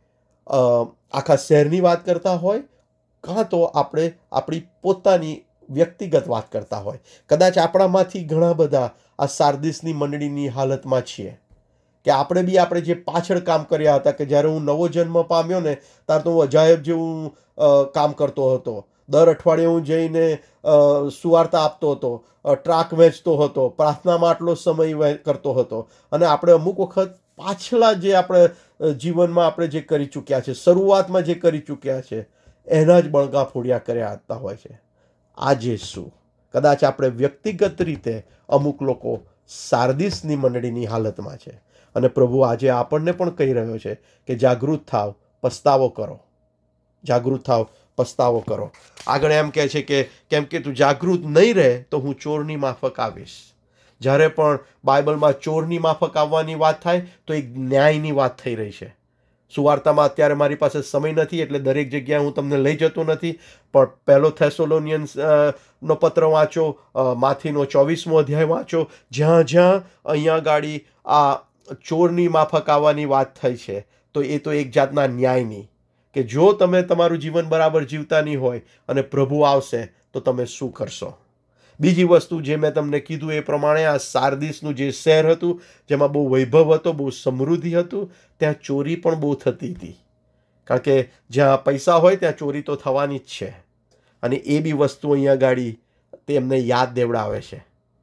આખા શહેરની વાત કરતા હોય, કાં તો આપણે આપણી પોતાની વ્યક્તિગત વાત કરતા હોય. કદાચ આપણામાંથી ઘણા બધા આ સાર્દિસની મંડળીની હાલતમાં છીએ કે આપણે બી આપણે જે પાછળ કામ કર્યા હતા, કે જ્યારે હું નવો જન્મ પામ્યો ને ત્યારે તો હું અજાયબ જેવું કામ કરતો હતો. દર અઠવાડિયે હું જઈને સુવાર્તા આપતો હતો, ટ્રાક વેચતો હતો, પ્રાર્થનામાં આટલો સમય કરતો હતો. અને આપણે અમુક વખત પાછલા જે આપણે જીવનમાં આપણે જે કરી ચૂક્યા છે, શરૂઆતમાં જે કરી ચૂક્યા છે, એના જ બળગા ફોડ્યા કર્યા હતા હોય છે. આજે શું? કદાચ આપણે વ્યક્તિગત રીતે અમુક લોકો સાર્દિસની મંડળીની હાલતમાં છે, અને પ્રભુ આજે આપણને પણ કહી રહ્યો છે કે જાગૃત થાવ, પસ્તાવો કરો. જાગૃત થાવ, પસ્તાવો કરો. આગળ એમ કહે છે કે કેમ કે તું જાગૃત નહીં રહે તો હું ચોરની માફક આવીશ. જ્યારે પણ બાઇબલમાં ચોરની માફક આવવાની વાત થાય તો એક ન્યાયની વાત થઈ રહી છે. સુવાર્તામાં અત્યારે મારી પાસે સમય નથી એટલે દરેક જગ્યાએ હું તમને લઈ જતો નથી, પણ પહેલો થેસોલોનિયન્સ નો પત્ર વાંચો, માથીનો ચોવીસમો અધ્યાય વાંચો, જ્યાં જ્યાં અહીંયા ગાડી આ ચોરની માફક આવવાની વાત થઈ છે તો એ તો એક જાતના ન્યાયની, કે જો તમે તમારું જીવન બરાબર જીવતા નહીં હોય અને પ્રભુ આવશે તો તમે શું કરશો. બીજી વસ્તુ જે મેં તમને કીધું એ પ્રમાણે આ સાર્દિસનું જે શહેર હતું, જેમાં બહુ વૈભવ હતો, બહુ સમૃદ્ધિ હતું, ત્યાં ચોરી પણ બહુ થતી હતી. કારણ કે જ્યાં પૈસા હોય ત્યાં ચોરી તો થવાની જ છે. અને એ બી વસ્તુ અહીંયા ગાડી તે એમને યાદ દેવડાવે છે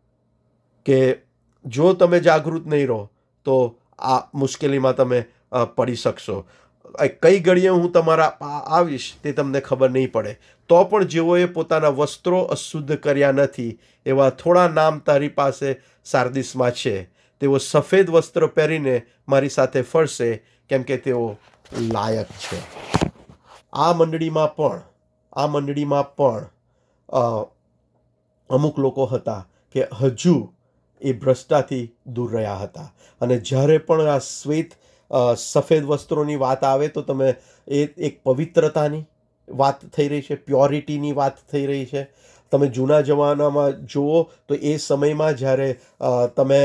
કે જો તમે જાગૃત નહીં રહો તો આ મુશ્કેલીમાં તમે પડી શકશો. કઈ ઘડીએ હું તમારા આવીશ તે તમને ખબર નહીં પડે. તો પણ જેઓએ પોતાના વસ્ત્રો અશુદ્ધ કર્યા નથી એવા થોડા નામ તારી પાસે સાર્દિસમાં છે. તેઓ સફેદ વસ્ત્ર પહેરીને મારી સાથે ફરશે, કેમ કે તેઓ લાયક છે. આ મંડળીમાં પણ આ મંડળીમાં પણ અમુક લોકો હતા કે હજુ એ ભ્રષ્ટાથી દૂર રહ્યા હતા. અને જ્યારે પણ આ શ્વેત સફેદ વસ્ત્રોની વાત આવે તો તમે એ એક પવિત્રતાની વાત થઈ રહી છે, પ્યોરિટીની વાત થઈ રહી છે. તમે જૂના જમાનામાં જુઓ તો એ સમયમાં જ્યારે તમે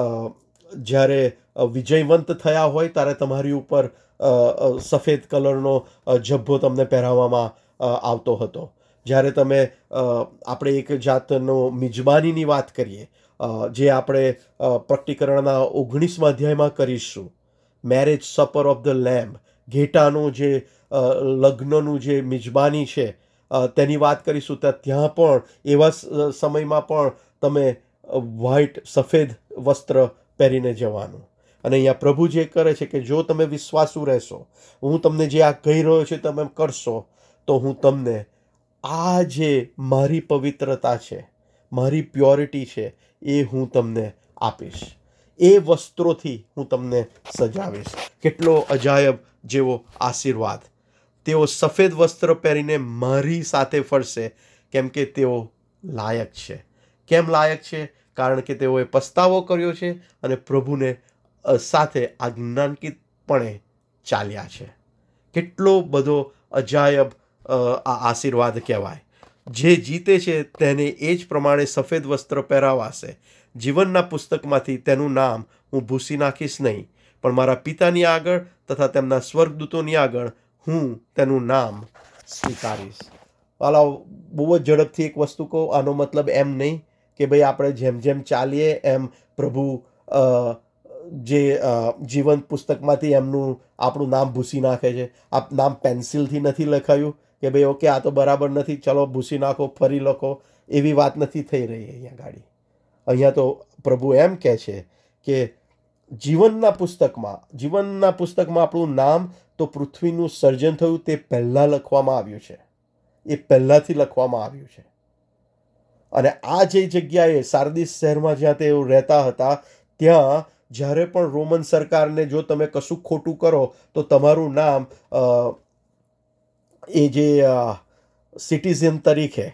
જ્યારે વિજયવંત થયા હોય ત્યારે તમારી ઉપર સફેદ કલરનો જબ્બો તમને પહેરાવવામાં આવતો હતો. જ્યારે તમે આપણે એક જાતનો મિજબાનીની વાત કરીએ, જે આપણે પ્રકટીકરણના ઓગણીસમા અધ્યાયમાં કરીશું, marriage supper of the lamb, ઘેટાનું જે લગ્નનું જે મિજબાની છે તેની વાત કરીશું. ત્યાં પણ એવા સમયમાં પણ તમે વ્હાઈટ સફેદ વસ્ત્ર પહેરીને જવાનું. અને અહીંયા પ્રભુ જે કરે છે કે જો તમે વિશ્વાસુ રહેશો, હું તમને જે આ કહી રહ્યો છું તમે કરશો, તો હું તમને આ જે મારી પવિત્રતા છે, મારી પ્યોરિટી છે, એ હું તમને આપીશ. એ વસ્ત્રોથી હું તમને સજાવીશ. કેટલો અજાયબ જેવો આશીર્વાદ. તેઓ સફેદ વસ્ત્ર પહેરીને મારી સાથે ફરશે, કેમ કે તેઓ લાયક છે. કેમ લાયક છે? કારણ કે તેઓએ પસ્તાવો કર્યો છે અને પ્રભુને સાથે આજ્ઞાંકિતપણે ચાલ્યા છે. કેટલો બધો અજાયબ આ આશીર્વાદ કહેવાય. જે જીતે છે તેને એ જ પ્રમાણે સફેદ વસ્ત્ર પહેરાવાશે. જીવનના પુસ્તકમાંથી તેનું નામ હું ભૂંસી નાખીશ નહીં, પણ મારા પિતાની આગળ તથા તેમના સ્વર્ગદૂતોની આગળ હું તેનું નામ સ્વીકારીશ. વાલા, બહુ જ ઝડપથી એક વસ્તુ કહું, આનો મતલબ એમ નહીં કે ભાઈ આપણે જેમ જેમ ચાલીએ એમ પ્રભુ જે જીવન પુસ્તકમાંથી એમનું આપણું નામ ભૂંસી નાખે છે. આ નામ પેન્સિલથી નથી લખાયું કે ભાઈ ઓકે આ તો બરાબર નથી, ચલો ભૂંસી નાખો, ફરી લખો. એવી વાત નથી થઈ રહી અહીંયા ગાડી. અહીંયા તો પ્રભુ એમ કહે છે કે જીવનના પુસ્તકમાં જીવનના પુસ્તકમાં આપણું નામ તો પૃથ્વીનું સર્જન થયું તે પહેલાં લખવામાં આવ્યું છે. એ પહેલાંથી લખવામાં આવ્યું છે. અને આ જે જગ્યાએ સાર્દિસ શહેરમાં જ્યાં તેઓ રહેતા હતા, ત્યાં જ્યારે પણ રોમન સરકારને જો તમે કશું ખોટું કરો તો તમારું નામ એ જે સિટીઝન તરીકે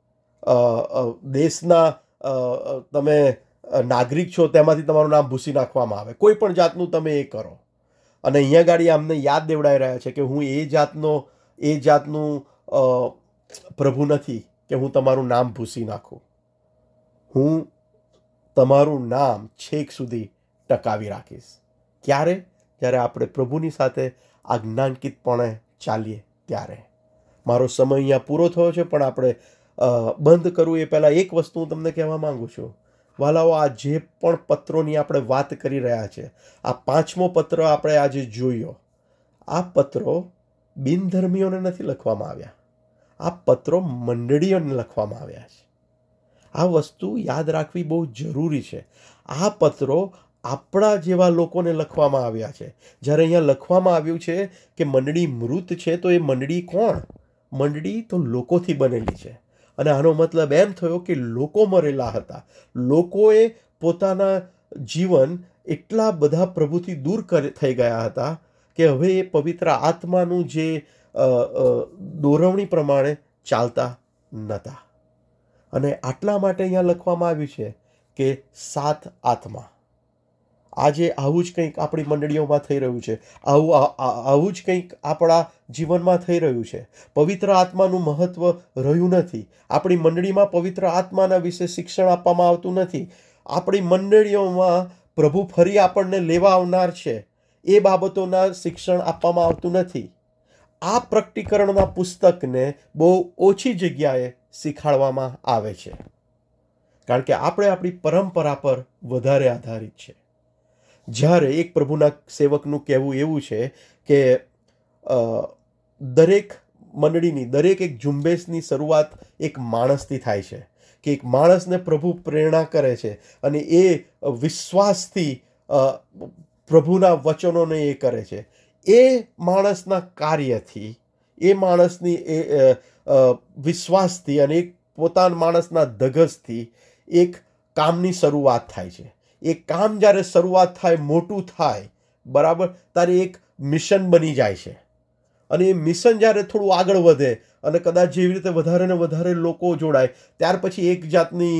દેશના તમે નાગરિક છો તેમાંથી તમારું નામ ભૂંસી નાખવામાં આવે. કોઈ પણ જાતનું તમે એ કરો. અને અહીંયા ગાડી અમને યાદ દેવડાવી રહ્યા છે કે હું એ જાતનો એ જાતનું પ્રભુ નથી કે હું તમારું નામ ભૂંસી નાખું. હું તમારું નામ છેક સુધી ટકાવી રાખીશ. ક્યારે? જ્યારે આપણે પ્રભુની સાથે આજ્ઞાંકિતપણે ચાલીએ ત્યારે. મારો સમય અહીંયા પૂરો થયો છે, પણ આપણે બંધ કરવું એ પહેલાં એક વસ્તુ હું તમને કહેવા માંગુ છું. વાલાઓ, આ જે પણ પત્રોની આપણે વાત કરી રહ્યા છે, આ પાંચમો પત્ર આપણે આજે જોયો. આ પત્રો બિનધર્મીઓને નથી લખવામાં આવ્યા, આ પત્રો મંડળીઓને લખવામાં આવ્યા છે. આ વસ્તુ યાદ રાખવી બહુ જરૂરી છે. આ પત્રો આપણા જેવા લોકોને લખવામાં આવ્યા છે. જ્યારે અહીંયા લખવામાં આવ્યું છે કે મંડળી મૃત છે, તો એ મંડળી કોણ? મંડળી તો લોકોથી બનેલી છે. અને આનો મતલબ એમ થયો કે લોકો મરેલા હતા. લોકોએ પોતાના જીવન એટલા બધા પ્રભુથી દૂર થઈ ગયા હતા કે હવે એ પવિત્ર આત્માનું જે દોરવણી પ્રમાણે ચાલતા નહોતા. અને આટલા માટે અહીંયા લખવામાં આવ્યું છે કે સાત આત્મા. આજે આવું જ કંઈક આપણી મંડળીઓમાં થઈ રહ્યું છે. આવું આવું જ કંઈક આપણા જીવનમાં થઈ રહ્યું છે. પવિત્ર આત્માનું મહત્વ રહ્યું નથી. આપણી મંડળીમાં પવિત્ર આત્માના વિશે શિક્ષણ આપવામાં આવતું નથી. આપણી મંડળીઓમાં પ્રભુ ફરી આપણને લેવા આવનાર છે એ બાબતોના શિક્ષણ આપવામાં આવતું નથી. આ પ્રકટીકરણના પુસ્તકને બહુ ઓછી જગ્યાએ શીખવાડવામાં આવે છે, કારણ કે આપણે આપણી પરંપરા પર વધારે આધારિત છે. જ્યારે એક પ્રભુના સેવકનું કહેવું એવું છે કે દરેક મંડળીની, દરેક એક ઝુંબેશની શરૂઆત એક માણસથી થાય છે, કે એક માણસને પ્રભુ પ્રેરણા કરે છે અને એ વિશ્વાસથી પ્રભુના વચનોને એ કરે છે. એ માણસના કાર્યથી, એ માણસની એ વિશ્વાસથી અને એક પોતાના માણસના ધગશથી એક કામની શરૂઆત થાય છે. એ કામ જ્યારે શરૂઆત થાય, મોટું થાય, બરાબર, ત્યારે એક મિશન બની જાય છે. અને એ મિશન જ્યારે થોડું આગળ વધે અને કદાચ જેવી રીતે વધારે ને વધારે લોકો જોડાય, ત્યાર પછી એક જાતની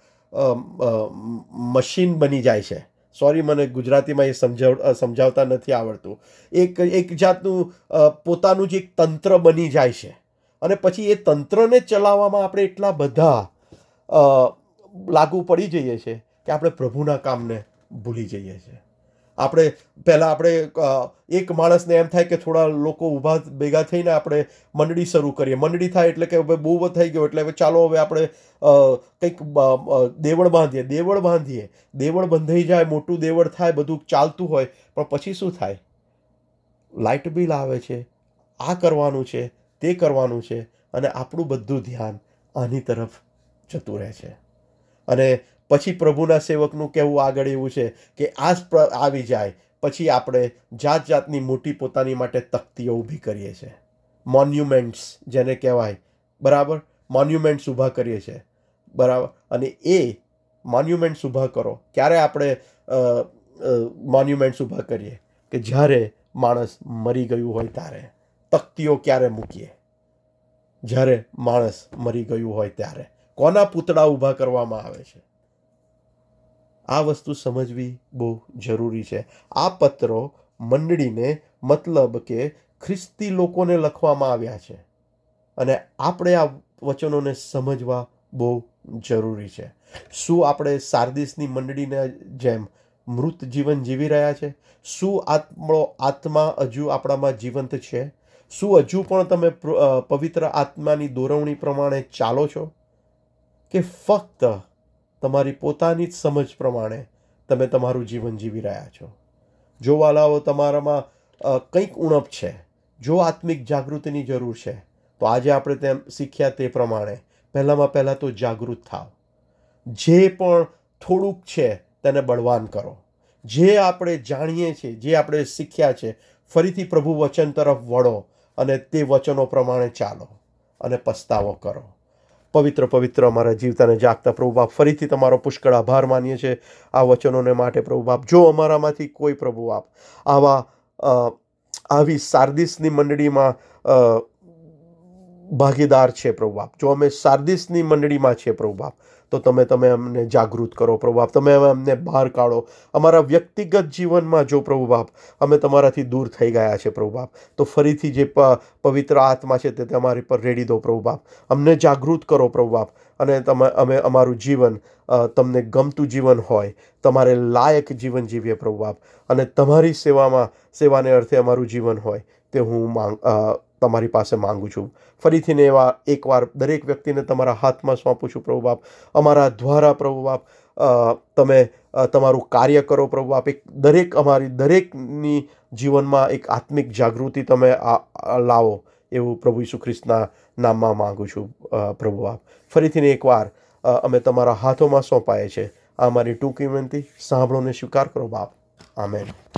મશીન બની જાય છે. સોરી, મને ગુજરાતીમાં એ સમજાવ સમજાવતા નથી આવડતું. એક એક જાતનું પોતાનું જ એક તંત્ર બની જાય છે. અને પછી એ તંત્રને ચલાવવામાં આપણે એટલા બધા લાગુ પડી જઈએ છીએ કે આપણે પ્રભુના કામને ભૂલી જઈએ છીએ. આપણે પહેલાં આપણે એક માણસને એમ થાય કે થોડા લોકો ઊભા ભેગા થઈને આપણે મંડળી શરૂ કરીએ. મંડળી થાય એટલે કે હવે બહુ થઈ ગયો, એટલે હવે ચાલો હવે આપણે કંઈક દેવળ બાંધીએ દેવળ બાંધીએ દેવળ બંધાઈ જાય, મોટું દેવળ થાય, બધું ચાલતું હોય, પણ પછી શું થાય? લાઇટ બિલ આવે છે, આ કરવાનું છે, તે કરવાનું છે, અને આપણું બધું ધ્યાન આની તરફ જતું રહે છે. અને પછી પ્રભુના સેવકનું કહેવું આગળ એવું છે કે આ આવી જાય પછી આપણે જાત જાતની મોટી પોતાની માટે તખ્તીઓ ઊભી કરીએ છીએ, મોન્યુમેન્ટ્સ જેને કહેવાય, બરાબર, મોન્યુમેન્ટ્સ ઊભા કરીએ છીએ, બરાબર. અને એ મોન્યુમેન્ટ્સ ઊભા કરો, ક્યારે આપણે મોન્યુમેન્ટ્સ ઊભા કરીએ? કે જ્યારે માણસ મરી ગયું હોય ત્યારે. તખ્તીઓ ક્યારે મૂકીએ? જ્યારે માણસ મરી ગયું હોય ત્યારે. કોના પૂતળા ઊભા કરવામાં આવે છે? આ વસ્તુ સમજવી બહુ જરૂરી છે. આ પત્રો મંડળીને, મતલબ કે ખ્રિસ્તી લોકોને લખવામાં આવ્યા છે, અને આપણે આ વચનોને સમજવા બહુ જરૂરી છે. શું આપણે સાર્દિસની મંડળીને જેમ મૃત જીવન જીવી રહ્યા છે? શું આપણો આત્મા હજુ આપણામાં જીવંત છે? શું હજુ પણ તમે પવિત્ર આત્માની દોરવણી પ્રમાણે ચાલો છો, કે ફક્ત તમારી પોતાની જ સમજ પ્રમાણે તમે તમારું જીવન જીવી રહ્યા છો? જો વાલાઓ, તમારામાં કંઈક ઉણપ છે, જો આત્મિક જાગૃતિની જરૂર છે, તો આજે આપણે તેમ શીખ્યા તે પ્રમાણે પહેલાંમાં પહેલાં તો જાગૃત થાવ. જે પણ થોડુંક છે તેને બળવાન કરો. જે આપણે જાણીએ છીએ, જે આપણે શીખ્યા છે, ફરીથી પ્રભુ વચન તરફ વળો અને તે વચનો પ્રમાણે ચાલો અને પસ્તાવો કરો. પવિત્ર પવિત્ર અમારા જીવતાને જાગતા પ્રભુ બાપ, ફરીથી તમારો પુષ્કળ આભાર માનીએ છીએ આ વચનોને માટે પ્રભુ બાપ. જો અમારામાંથી કોઈ પ્રભુ બાપ આવા આવી સાર્દિસની મંડળીમાં ભાગીદાર છે પ્રભુ બાપ, જો અમે સાર્દિસની મંડળીમાં છીએ પ્રભુ બાપ, તો તમે તમે અમને જાગૃત કરો પ્રભુ બાપ. તમે અમને બહાર કાઢો. અમારા વ્યક્તિગત જીવનમાં જો પ્રભુ બાપ અમે તમારાથી દૂર થઈ ગયા છે પ્રભુ બાપ, તો ફરીથી જે પ પવિત્ર આત્મા છે તે તમારી પર રેડી દો પ્રભુ બાપ. અમને જાગૃત કરો પ્રભુ બાપ. અને તમે અમે અમારું જીવન તમને ગમતું જીવન હોય, તમારે લાયક જીવન જીવીએ પ્રભુ બાપ. અને તમારી સેવામાં સેવાને અર્થે અમારું જીવન હોય તે હું માંગ તમારી પાસે માંગુ છું. ફરીથી ને એવા એકવાર દરેક વ્યક્તિને તમારા હાથમાં સોંપું છું પ્રભુ બાપ. અમારા દ્વારા પ્રભુ બાપ તમે તમારું કાર્ય કરો પ્રભુ બાપ. એક દરેક અમારી દરેકની જીવનમાં એક આત્મિક જાગૃતિ તમે લાવો એવું પ્રભુ ઈસુ ખ્રિસ્તના નામમાં માંગુ છું પ્રભુ બાપ. ફરીથી ને એકવાર અમે તમારા હાથોમાં સોંપાય છે. આ મારી ટૂંકી વિનંતી સાંભળો ને સ્વીકાર કરો બાપ. આમેન.